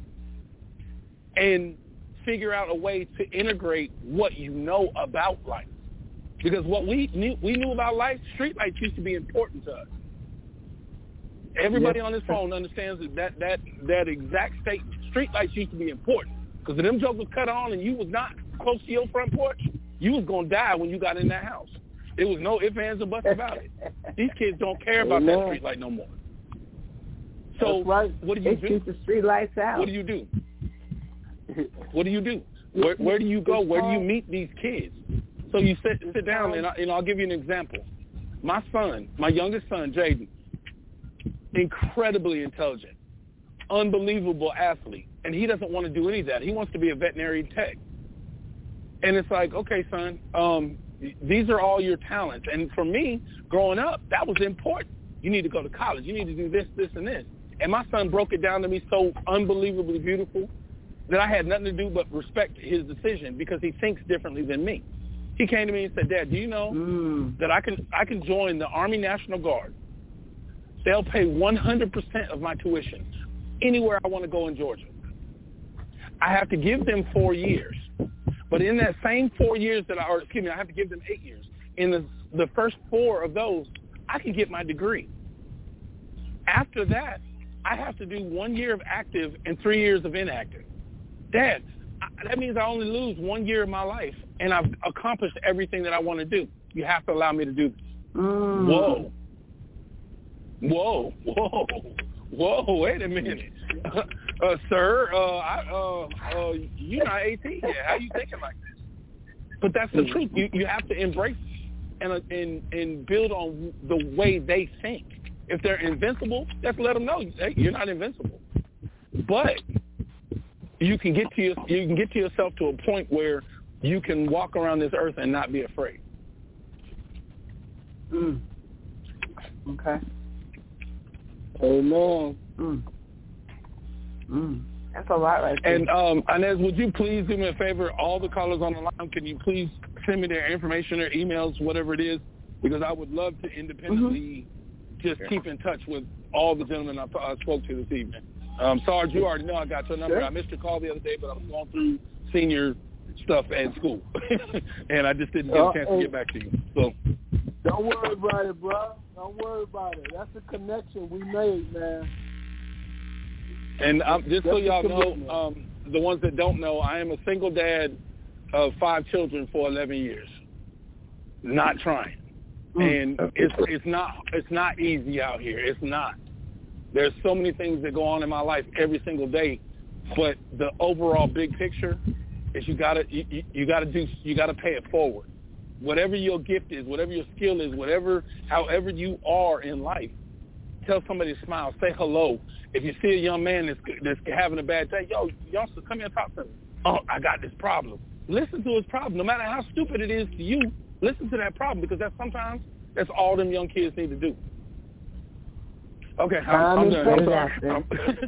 and figure out a way to integrate what you know about life. Because what we knew, we knew about life, streetlights used to be important to us. Everybody yep. on this phone understands that that, that exact statement. Streetlights used to be important. Because if them jokers cut on and you was not close to your front porch, you was going to die when you got in that house. There was no ifs, ands, or buts about it. These kids don't care about Amen. that streetlight no more. So right. what do you they do? Keep the streetlights out. What do you do? What do you do? Where, where do you go? Where do you meet these kids? So you sit sit down, and, I, and I'll give you an example. My son, my youngest son, Jaden, incredibly intelligent, unbelievable athlete, and he doesn't want to do any of that. He wants to be a veterinary tech. And it's like, okay, son, um, these are all your talents. And for me, growing up, that was important. You need to go to college. You need to do this, this, and this. And my son broke it down to me so unbelievably beautiful that I had nothing to do but respect his decision because he thinks differently than me. He came to me and said, Dad, do you know mm. that I can I can join the Army National Guard? They'll pay one hundred percent of my tuition anywhere I want to go in Georgia. I have to give them four years. But in that same four years that I, or excuse me, I have to give them eight years. In the the first four of those, I can get my degree. After that, I have to do one year of active and three years of inactive. Dad, I, that means I only lose one year of my life, and I've accomplished everything that I want to do. You have to allow me to do this. Mm. Whoa. Whoa, whoa, whoa, wait a minute, uh, uh, sir, uh, I, uh, uh, you're not eighteen yet. How you thinking like this? But that's the truth. You you have to embrace and uh, and and build on the way they think. If they're invincible, just let them know, hey, you're not invincible. But you can get to your, you can get to yourself to a point where you can walk around this earth and not be afraid. Mm. Okay. Amen. Mm. Mm. That's a lot right there. And um, Inez, would you please do me a favor? All the callers on the line, can you please send me their information, their emails, whatever it is, because I would love to independently mm-hmm. just keep in touch with all the gentlemen I, I spoke to this evening. Um, Sarge, you already know I got your number. Sure. I missed your call the other day, but I was going through senior stuff at school, and I just didn't get a chance uh, to get back to you. So don't worry about it, bro. Don't worry about it. That's a connection we made, man. And um, just so y'all know, um, the ones that don't know, I am a single dad of five children for eleven years. Not trying, mm. and it's it's not it's not easy out here. It's not. There's so many things that go on in my life every single day, but the overall big picture is you gotta you, you, you gotta do you gotta pay it forward. Whatever your gift is, whatever your skill is, whatever however you are in life, tell somebody to smile, say hello. If you see a young man that's that's having a bad day, yo, youngster, come here and talk to me. Oh, I got this problem. Listen to his problem, no matter how stupid it is to you. Listen to that problem, because that's sometimes that's all them young kids need to do. Okay, I'm, I'm done. I'm sorry.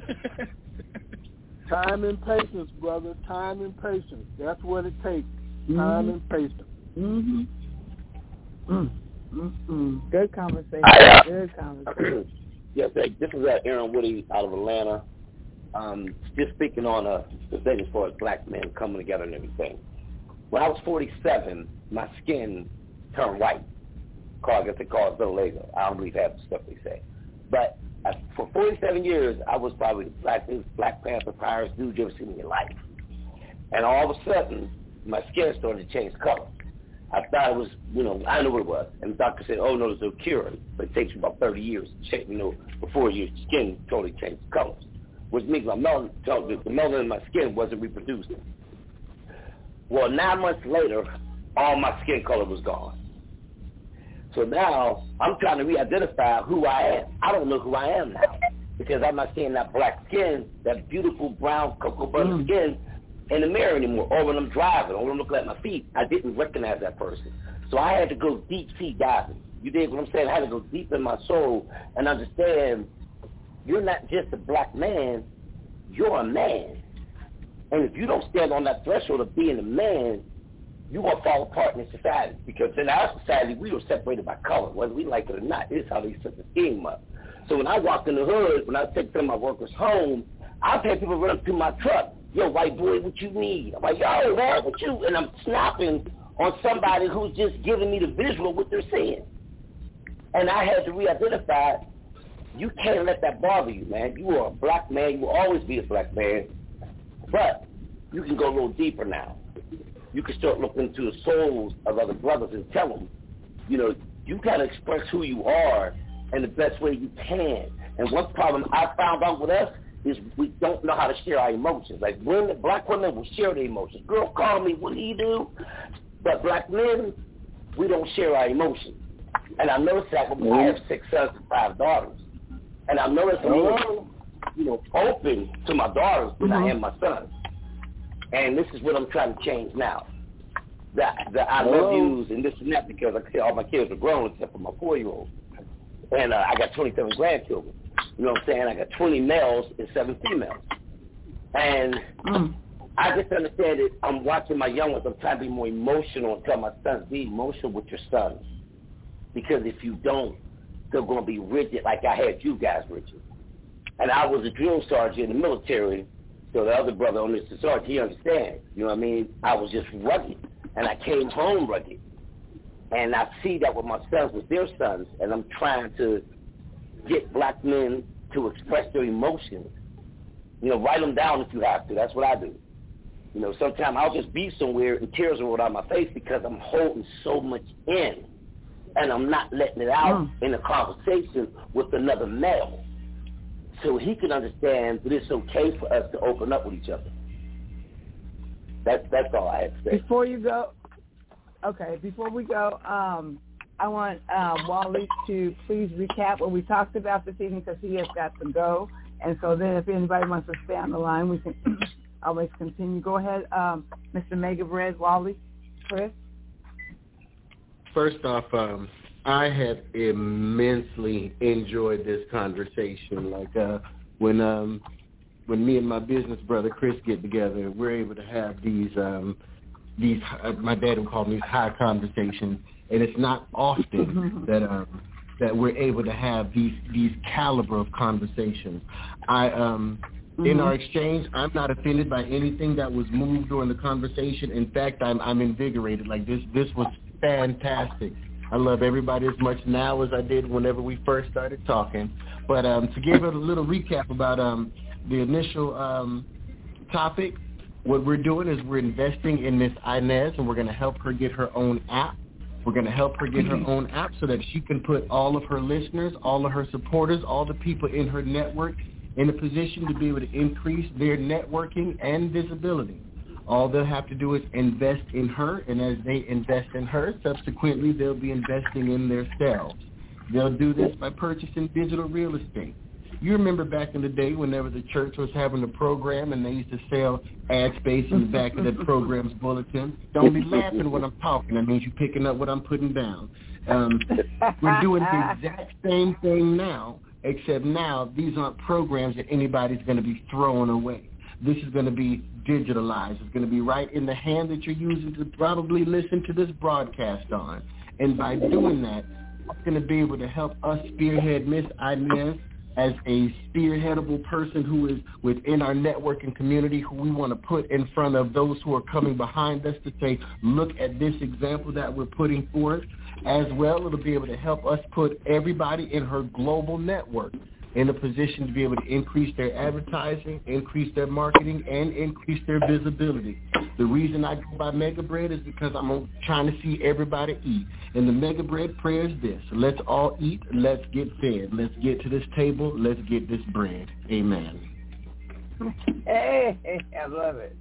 Time and patience, brother. Time and patience. That's what it takes. Mm-hmm. Time and patience. Mm-hmm. Mm. Mm-hmm. Good conversation. Good conversation. Yes, this is uh, Aaron Woody out of Atlanta. Um, just speaking on uh, the thing as far as black men coming together and everything. When I was forty-seven, my skin turned white. I guess they call it vitiligo. I don't believe half the stuff they say. But uh, for forty-seven years, I was probably the blackest Black Panther pirate dude you ever seen in your life. And all of a sudden, my skin started to change color. I thought it was, you know, I knew what it was. And the doctor said, oh, no, there's no cure. But it takes you about thirty years to change, you know, before your skin totally changes colors. Which means my melanin, the melanin in my skin wasn't reproducing. Well, nine months later, all my skin color was gone. So now I'm trying to re-identify who I am. I don't know who I am now because I'm not seeing that black skin, that beautiful brown cocoa butter mm. skin in the mirror anymore. Or when I'm driving, or when I'm looking at my feet, I didn't recognize that person. So I had to go deep sea diving. You dig what I'm saying? I had to go deep in my soul and understand you're not just a black man, you're a man. And if you don't stand on that threshold of being a man, you're going to fall apart in society. Because in our society, we were separated by color, whether we like it or not. This is how they set the scheme up. So when I walked in the hood, when I take some of my workers home, I've had people run up to my truck. Yo, white boy, what you need? I'm like, yo, man, what you? And I'm snapping on somebody who's just giving me the visual of what they're seeing. And I had to re-identify, you can't let that bother you, man. You are a black man. You will always be a black man. But you can go a little deeper now. You can start looking into the souls of other brothers and tell them, you know, you got to express who you are in the best way you can. And one problem I found out with us is we don't know how to share our emotions. Like women, black women will share their emotions. Girl, call me, what do you do? But black men, we don't share our emotions. And I noticed that when I have six sons and five daughters. And I noticed I'm more, you know, open to my daughters than mm-hmm. I am my sons. And this is what I'm trying to change now. The, the I love yous and this and that, because like I said, all my kids are grown except for my four-year-old. And uh, I got twenty-seven grandchildren. You know what I'm saying? I got twenty males and seven females. And mm. I just understand that I'm watching my young ones. I'm trying to be more emotional and tell my sons, be emotional with your sons. Because if you don't, they're going to be rigid like I had you guys rigid. And I was a drill sergeant in the military. So the other brother on this sergeant, he understands. You know what I mean? I was just rugged. And I came home rugged. And I see that with my sons, with their sons. And I'm trying to get black men to express their emotions. You know, write them down if you have to. That's what I do. You know, sometimes I'll just be somewhere and tears will roll down my face because I'm holding so much in. And I'm not letting it out mm. in a conversation with another male. so he can understand that it's okay for us to open up with each other. That, that's all I have to say. Before you go, okay, before we go, um, I want uh, Wally to please recap what we talked about this evening because he has got to go. And so then if anybody wants to stay on the line, we can always continue. Go ahead, um, Mister Mega Bread, Wally, Chris. First off, um, I have immensely enjoyed this conversation. Like uh, when um, when me and my business brother Chris get together, we're able to have these um, these. Uh, my dad would call them these high conversations, and it's not often that um, that we're able to have these these caliber of conversations. I um, mm-hmm. in our exchange, I'm not offended by anything that was moved during the conversation. In fact, I'm I'm invigorated. Like this this was fantastic. I love everybody as much now as I did whenever we first started talking. But um, to give it a little recap about um, the initial um, topic, what we're doing is we're investing in Miss Inez, and we're going to help her get her own app. We're going to help her get her own app so that she can put all of her listeners, all of her supporters, all the people in her network in a position to be able to increase their networking and visibility. All they'll have to do is invest in her, and as they invest in her, subsequently they'll be investing in themselves. They'll do this by purchasing digital real estate. You remember back in the day whenever the church was having a program and they used to sell ad space in the back of that program's bulletin. Don't be laughing when I'm talking. That means you're picking up what I'm putting down. Um, we're doing the exact same thing now, except now these aren't programs that anybody's going to be throwing away. This is going to be digitalized. It's going to be right in the hand that you're using to probably listen to this broadcast on. And by doing that, it's going to be able to help us spearhead Miss Inez as a spearheadable person who is within our network and community, who we want to put in front of those who are coming behind us to say, look at this example that we're putting forth. As well, it'll be able to help us put everybody in her global network in a position to be able to increase their advertising, increase their marketing, and increase their visibility. The reason I go by Mega Bread is because I'm trying to see everybody eat. And the Mega Bread prayer is this: let's all eat, let's get fed. Let's get to this table, let's get this bread. Amen. Hey, I love it.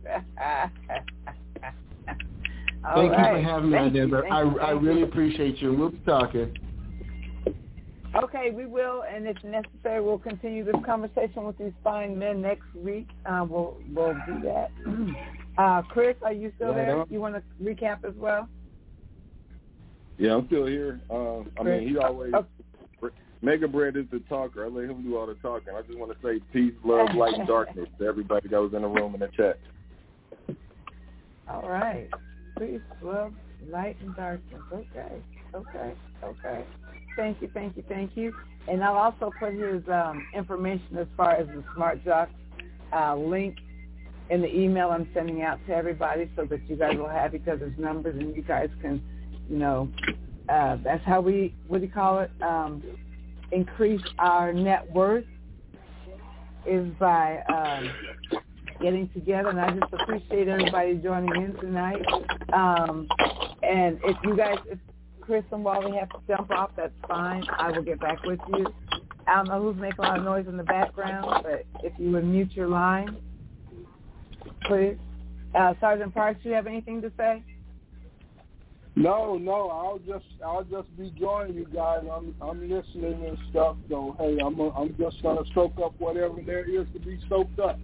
Thank right. you for having me, Inez. I, I really appreciate you. We'll be talking. Okay, we will, and if necessary, we'll continue this conversation with these fine men next week. Uh, we'll we'll do that. Uh, Chris, are you still yeah, there? You want to recap as well? Yeah, I'm still here. Uh, I mean, he always oh. Mega Bread is the talker. I let him do all the talking. I just want to say peace, love, light, and darkness to everybody that was in the room in the chat. All right, peace, love, light, and darkness. Okay, okay, okay. Thank you, thank you, thank you. And I'll also put his um, information as far as the Smart Jocks uh, link in the email I'm sending out to everybody so that you guys will have each other's numbers and you guys can, you know, uh, that's how we, what do you call it, um, increase our net worth is by um, getting together. And I just appreciate everybody joining in tonight. Um, and if you guys, if Chris and Wally have to jump off, that's fine. I will get back with you. I don't know who's making a lot of noise in the background, but if you would mute your line, please. Uh, Sergeant Parks, do you have anything to say? No, no. I'll just, I'll just be joining you guys. I'm, I'm listening and stuff. So hey, I'm, a, I'm just gonna soak up whatever there is to be soaked up.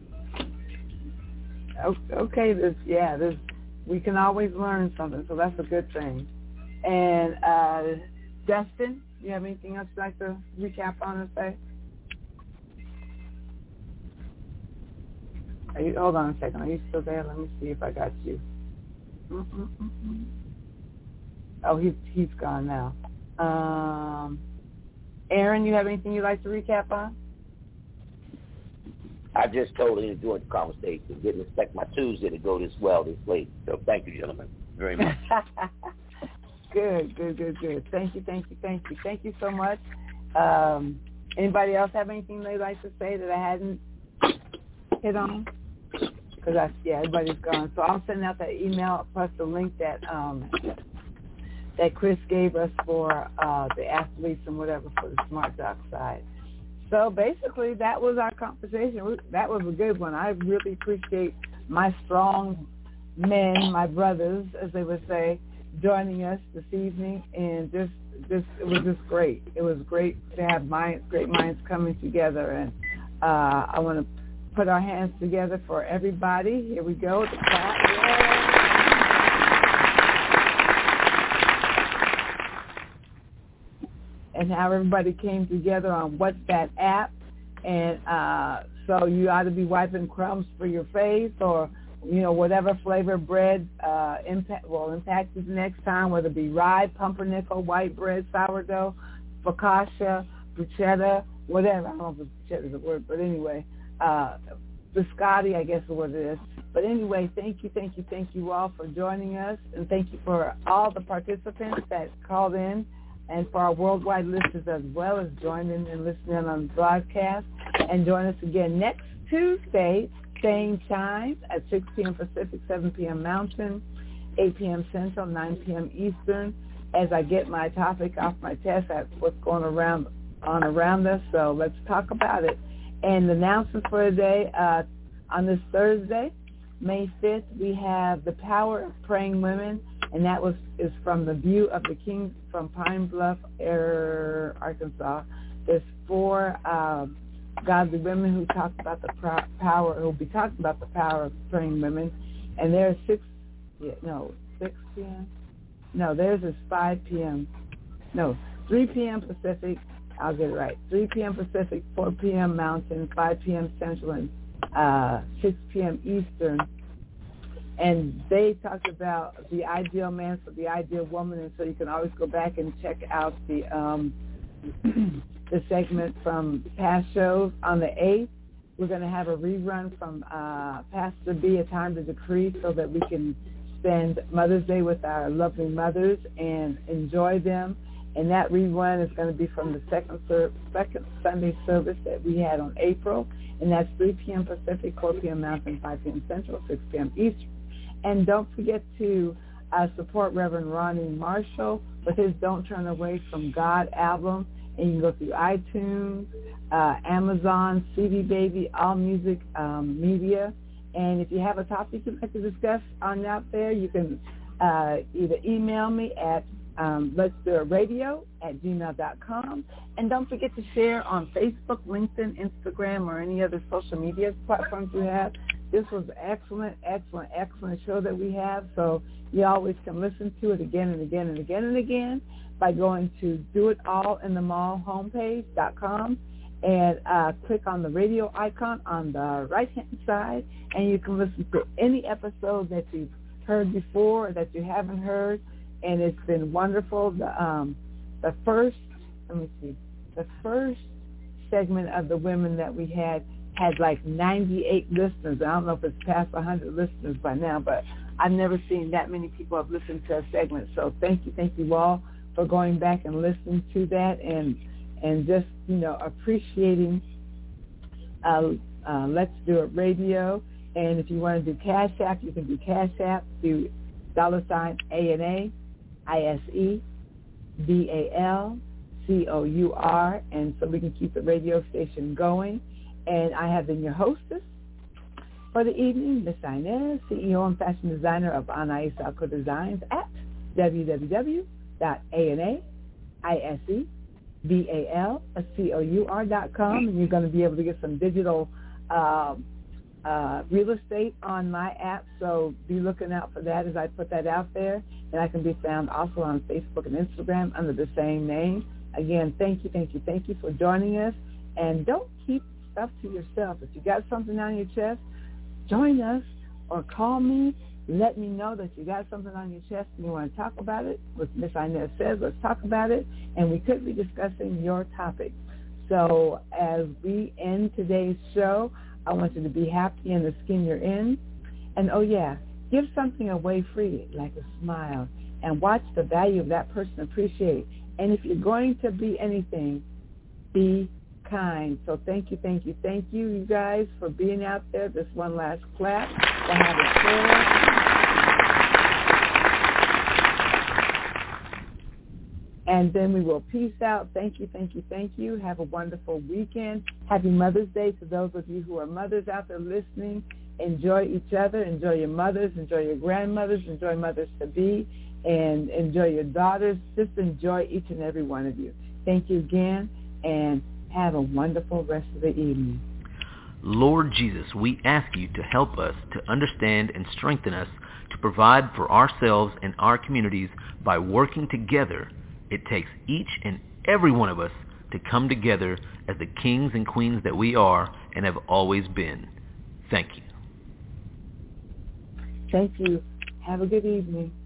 Okay, this, yeah, this, we can always learn something, so that's a good thing. And uh, Dustin, do you have anything else you'd like to recap on and say? Are you, hold on a second. Are you still there? Let me see if I got you. Mm-mm-mm-mm. Oh, he's he's gone now. Um, Aaron, you have anything you'd like to recap on? I just totally enjoyed the conversation. Didn't expect my Tuesday to go this well this late. So thank you, gentlemen, very much. Good, good, good, good. Thank you, thank you, thank you. Thank you so much. Um, anybody else have anything they'd like to say that I hadn't hit on? Because, I yeah, everybody's gone. So I'll send out that email plus the link that um, that Chris gave us for uh, the athletes and whatever for the Smart Doc side. so basically, that was our conversation. That was a good one. I really appreciate my strong men, my brothers, as they would say, joining us this evening, and just, just it was just great. It was great to have minds, great minds coming together, and uh, I want to put our hands together for everybody. Here we go. The clap. Yay. And how everybody came together on What's That app, and uh, so you ought to be wiping crumbs for your face, or you know whatever flavor bread uh, impact will impact you next time, whether it be rye, pumpernickel, white bread, sourdough, focaccia, bruschetta, whatever. I don't know if bruschetta is a word, but anyway, uh, biscotti, I guess is what it is. But anyway, thank you, thank you, thank you all for joining us, and thank you for all the participants that called in, and for our worldwide listeners as well as joining and listening on the broadcast. And join us again next Tuesday, same time at six p.m. Pacific, seven p.m. Mountain, eight p.m. Central, nine p.m. Eastern, as I get my topic off my chest at what's going around on around us. So let's talk about it. And the announcement for today, uh, on this Thursday, May fifth, we have The Power of Praying Women, and that was is from the View of the King from Pine Bluff, Arkansas. There's four uh, godly women who talk about the power, who will be talking about the power of praying women, and there's six, yeah, no, six p.m. No, theirs is five p.m. No, three p.m. Pacific. I'll get it right. three p.m. Pacific, four p.m. Mountain, five p.m. Central, and uh, six p.m. Eastern. And they talked about the ideal man for the ideal woman, and so you can always go back and check out the um, the segment from past shows. On the eighth, we're going to have a rerun from uh, Pastor B, A Time to Decree, so that we can spend Mother's Day with our lovely mothers and enjoy them. And that rerun is going to be from the second, ser- second Sunday service that we had on April, and that's three p.m. Pacific, four p.m. Mountain, five p.m. Central, six p.m. Eastern. And don't forget to uh, support Reverend Ronnie Marshall with his Don't Turn Away from God album. And you can go through iTunes, uh, Amazon, C D Baby, All Music um, Media. And if you have a topic you'd like to discuss on out there, you can uh, either email me at um, let's do it radio at gmail dot com. And don't forget to share on Facebook, LinkedIn, Instagram, or any other social media platforms you have. This was an excellent, excellent, excellent show that we have. So you always can listen to it again and again and again and again by going to do it all in the mall homepage dot com and uh, click on the radio icon on the right-hand side, and you can listen to any episode that you've heard before or that you haven't heard. And it's been wonderful. The, um, the first, let me see, the first segment of the women that we had had like ninety-eight listeners. I don't know if it's past one hundred listeners by now, but I've never seen that many people have listened to a segment. So thank you, thank you all for going back and listening to that, and and just, you know, appreciating uh, uh, Let's Do It Radio. And if you want to do Cash App, you can do Cash App, do dollar sign A N A I S E B A L C O U R, and so we can keep the radio station going. And I have been your hostess for the evening, Miss Inez, C E O and fashion designer of Anais Alco Designs at w w w dot a n a i s e b a l c o u r dot com. And you're going to be able to get some digital uh, uh, real estate on my app, so be looking out for that as I put that out there. And I can be found also on Facebook and Instagram under the same name. Again, thank you, thank you, thank you for joining us. And don't keep stuff to yourself. If you got something on your chest, join us or call me. Let me know that you got something on your chest and you want to talk about it. With Miss Inez says, let's talk about it. And we could be discussing your topic. So as we end today's show, I want you to be happy in the skin you're in. And oh yeah, give something away freely, like a smile, and watch the value of that person appreciate. And if you're going to be anything, be kind. So thank you, thank you, thank you, you guys, for being out there. This one last clap. To have a share. And then we will peace out. Thank you, thank you, thank you. Have a wonderful weekend. Happy Mother's Day to those of you who are mothers out there listening. Enjoy each other. Enjoy your mothers. Enjoy your grandmothers. Enjoy mothers-to-be. And enjoy your daughters. Just enjoy each and every one of you. Thank you again, and have a wonderful rest of the evening. Lord Jesus, we ask you to help us to understand and strengthen us to provide for ourselves and our communities by working together. It takes each and every one of us to come together as the kings and queens that we are and have always been. Thank you. Thank you. Have a good evening.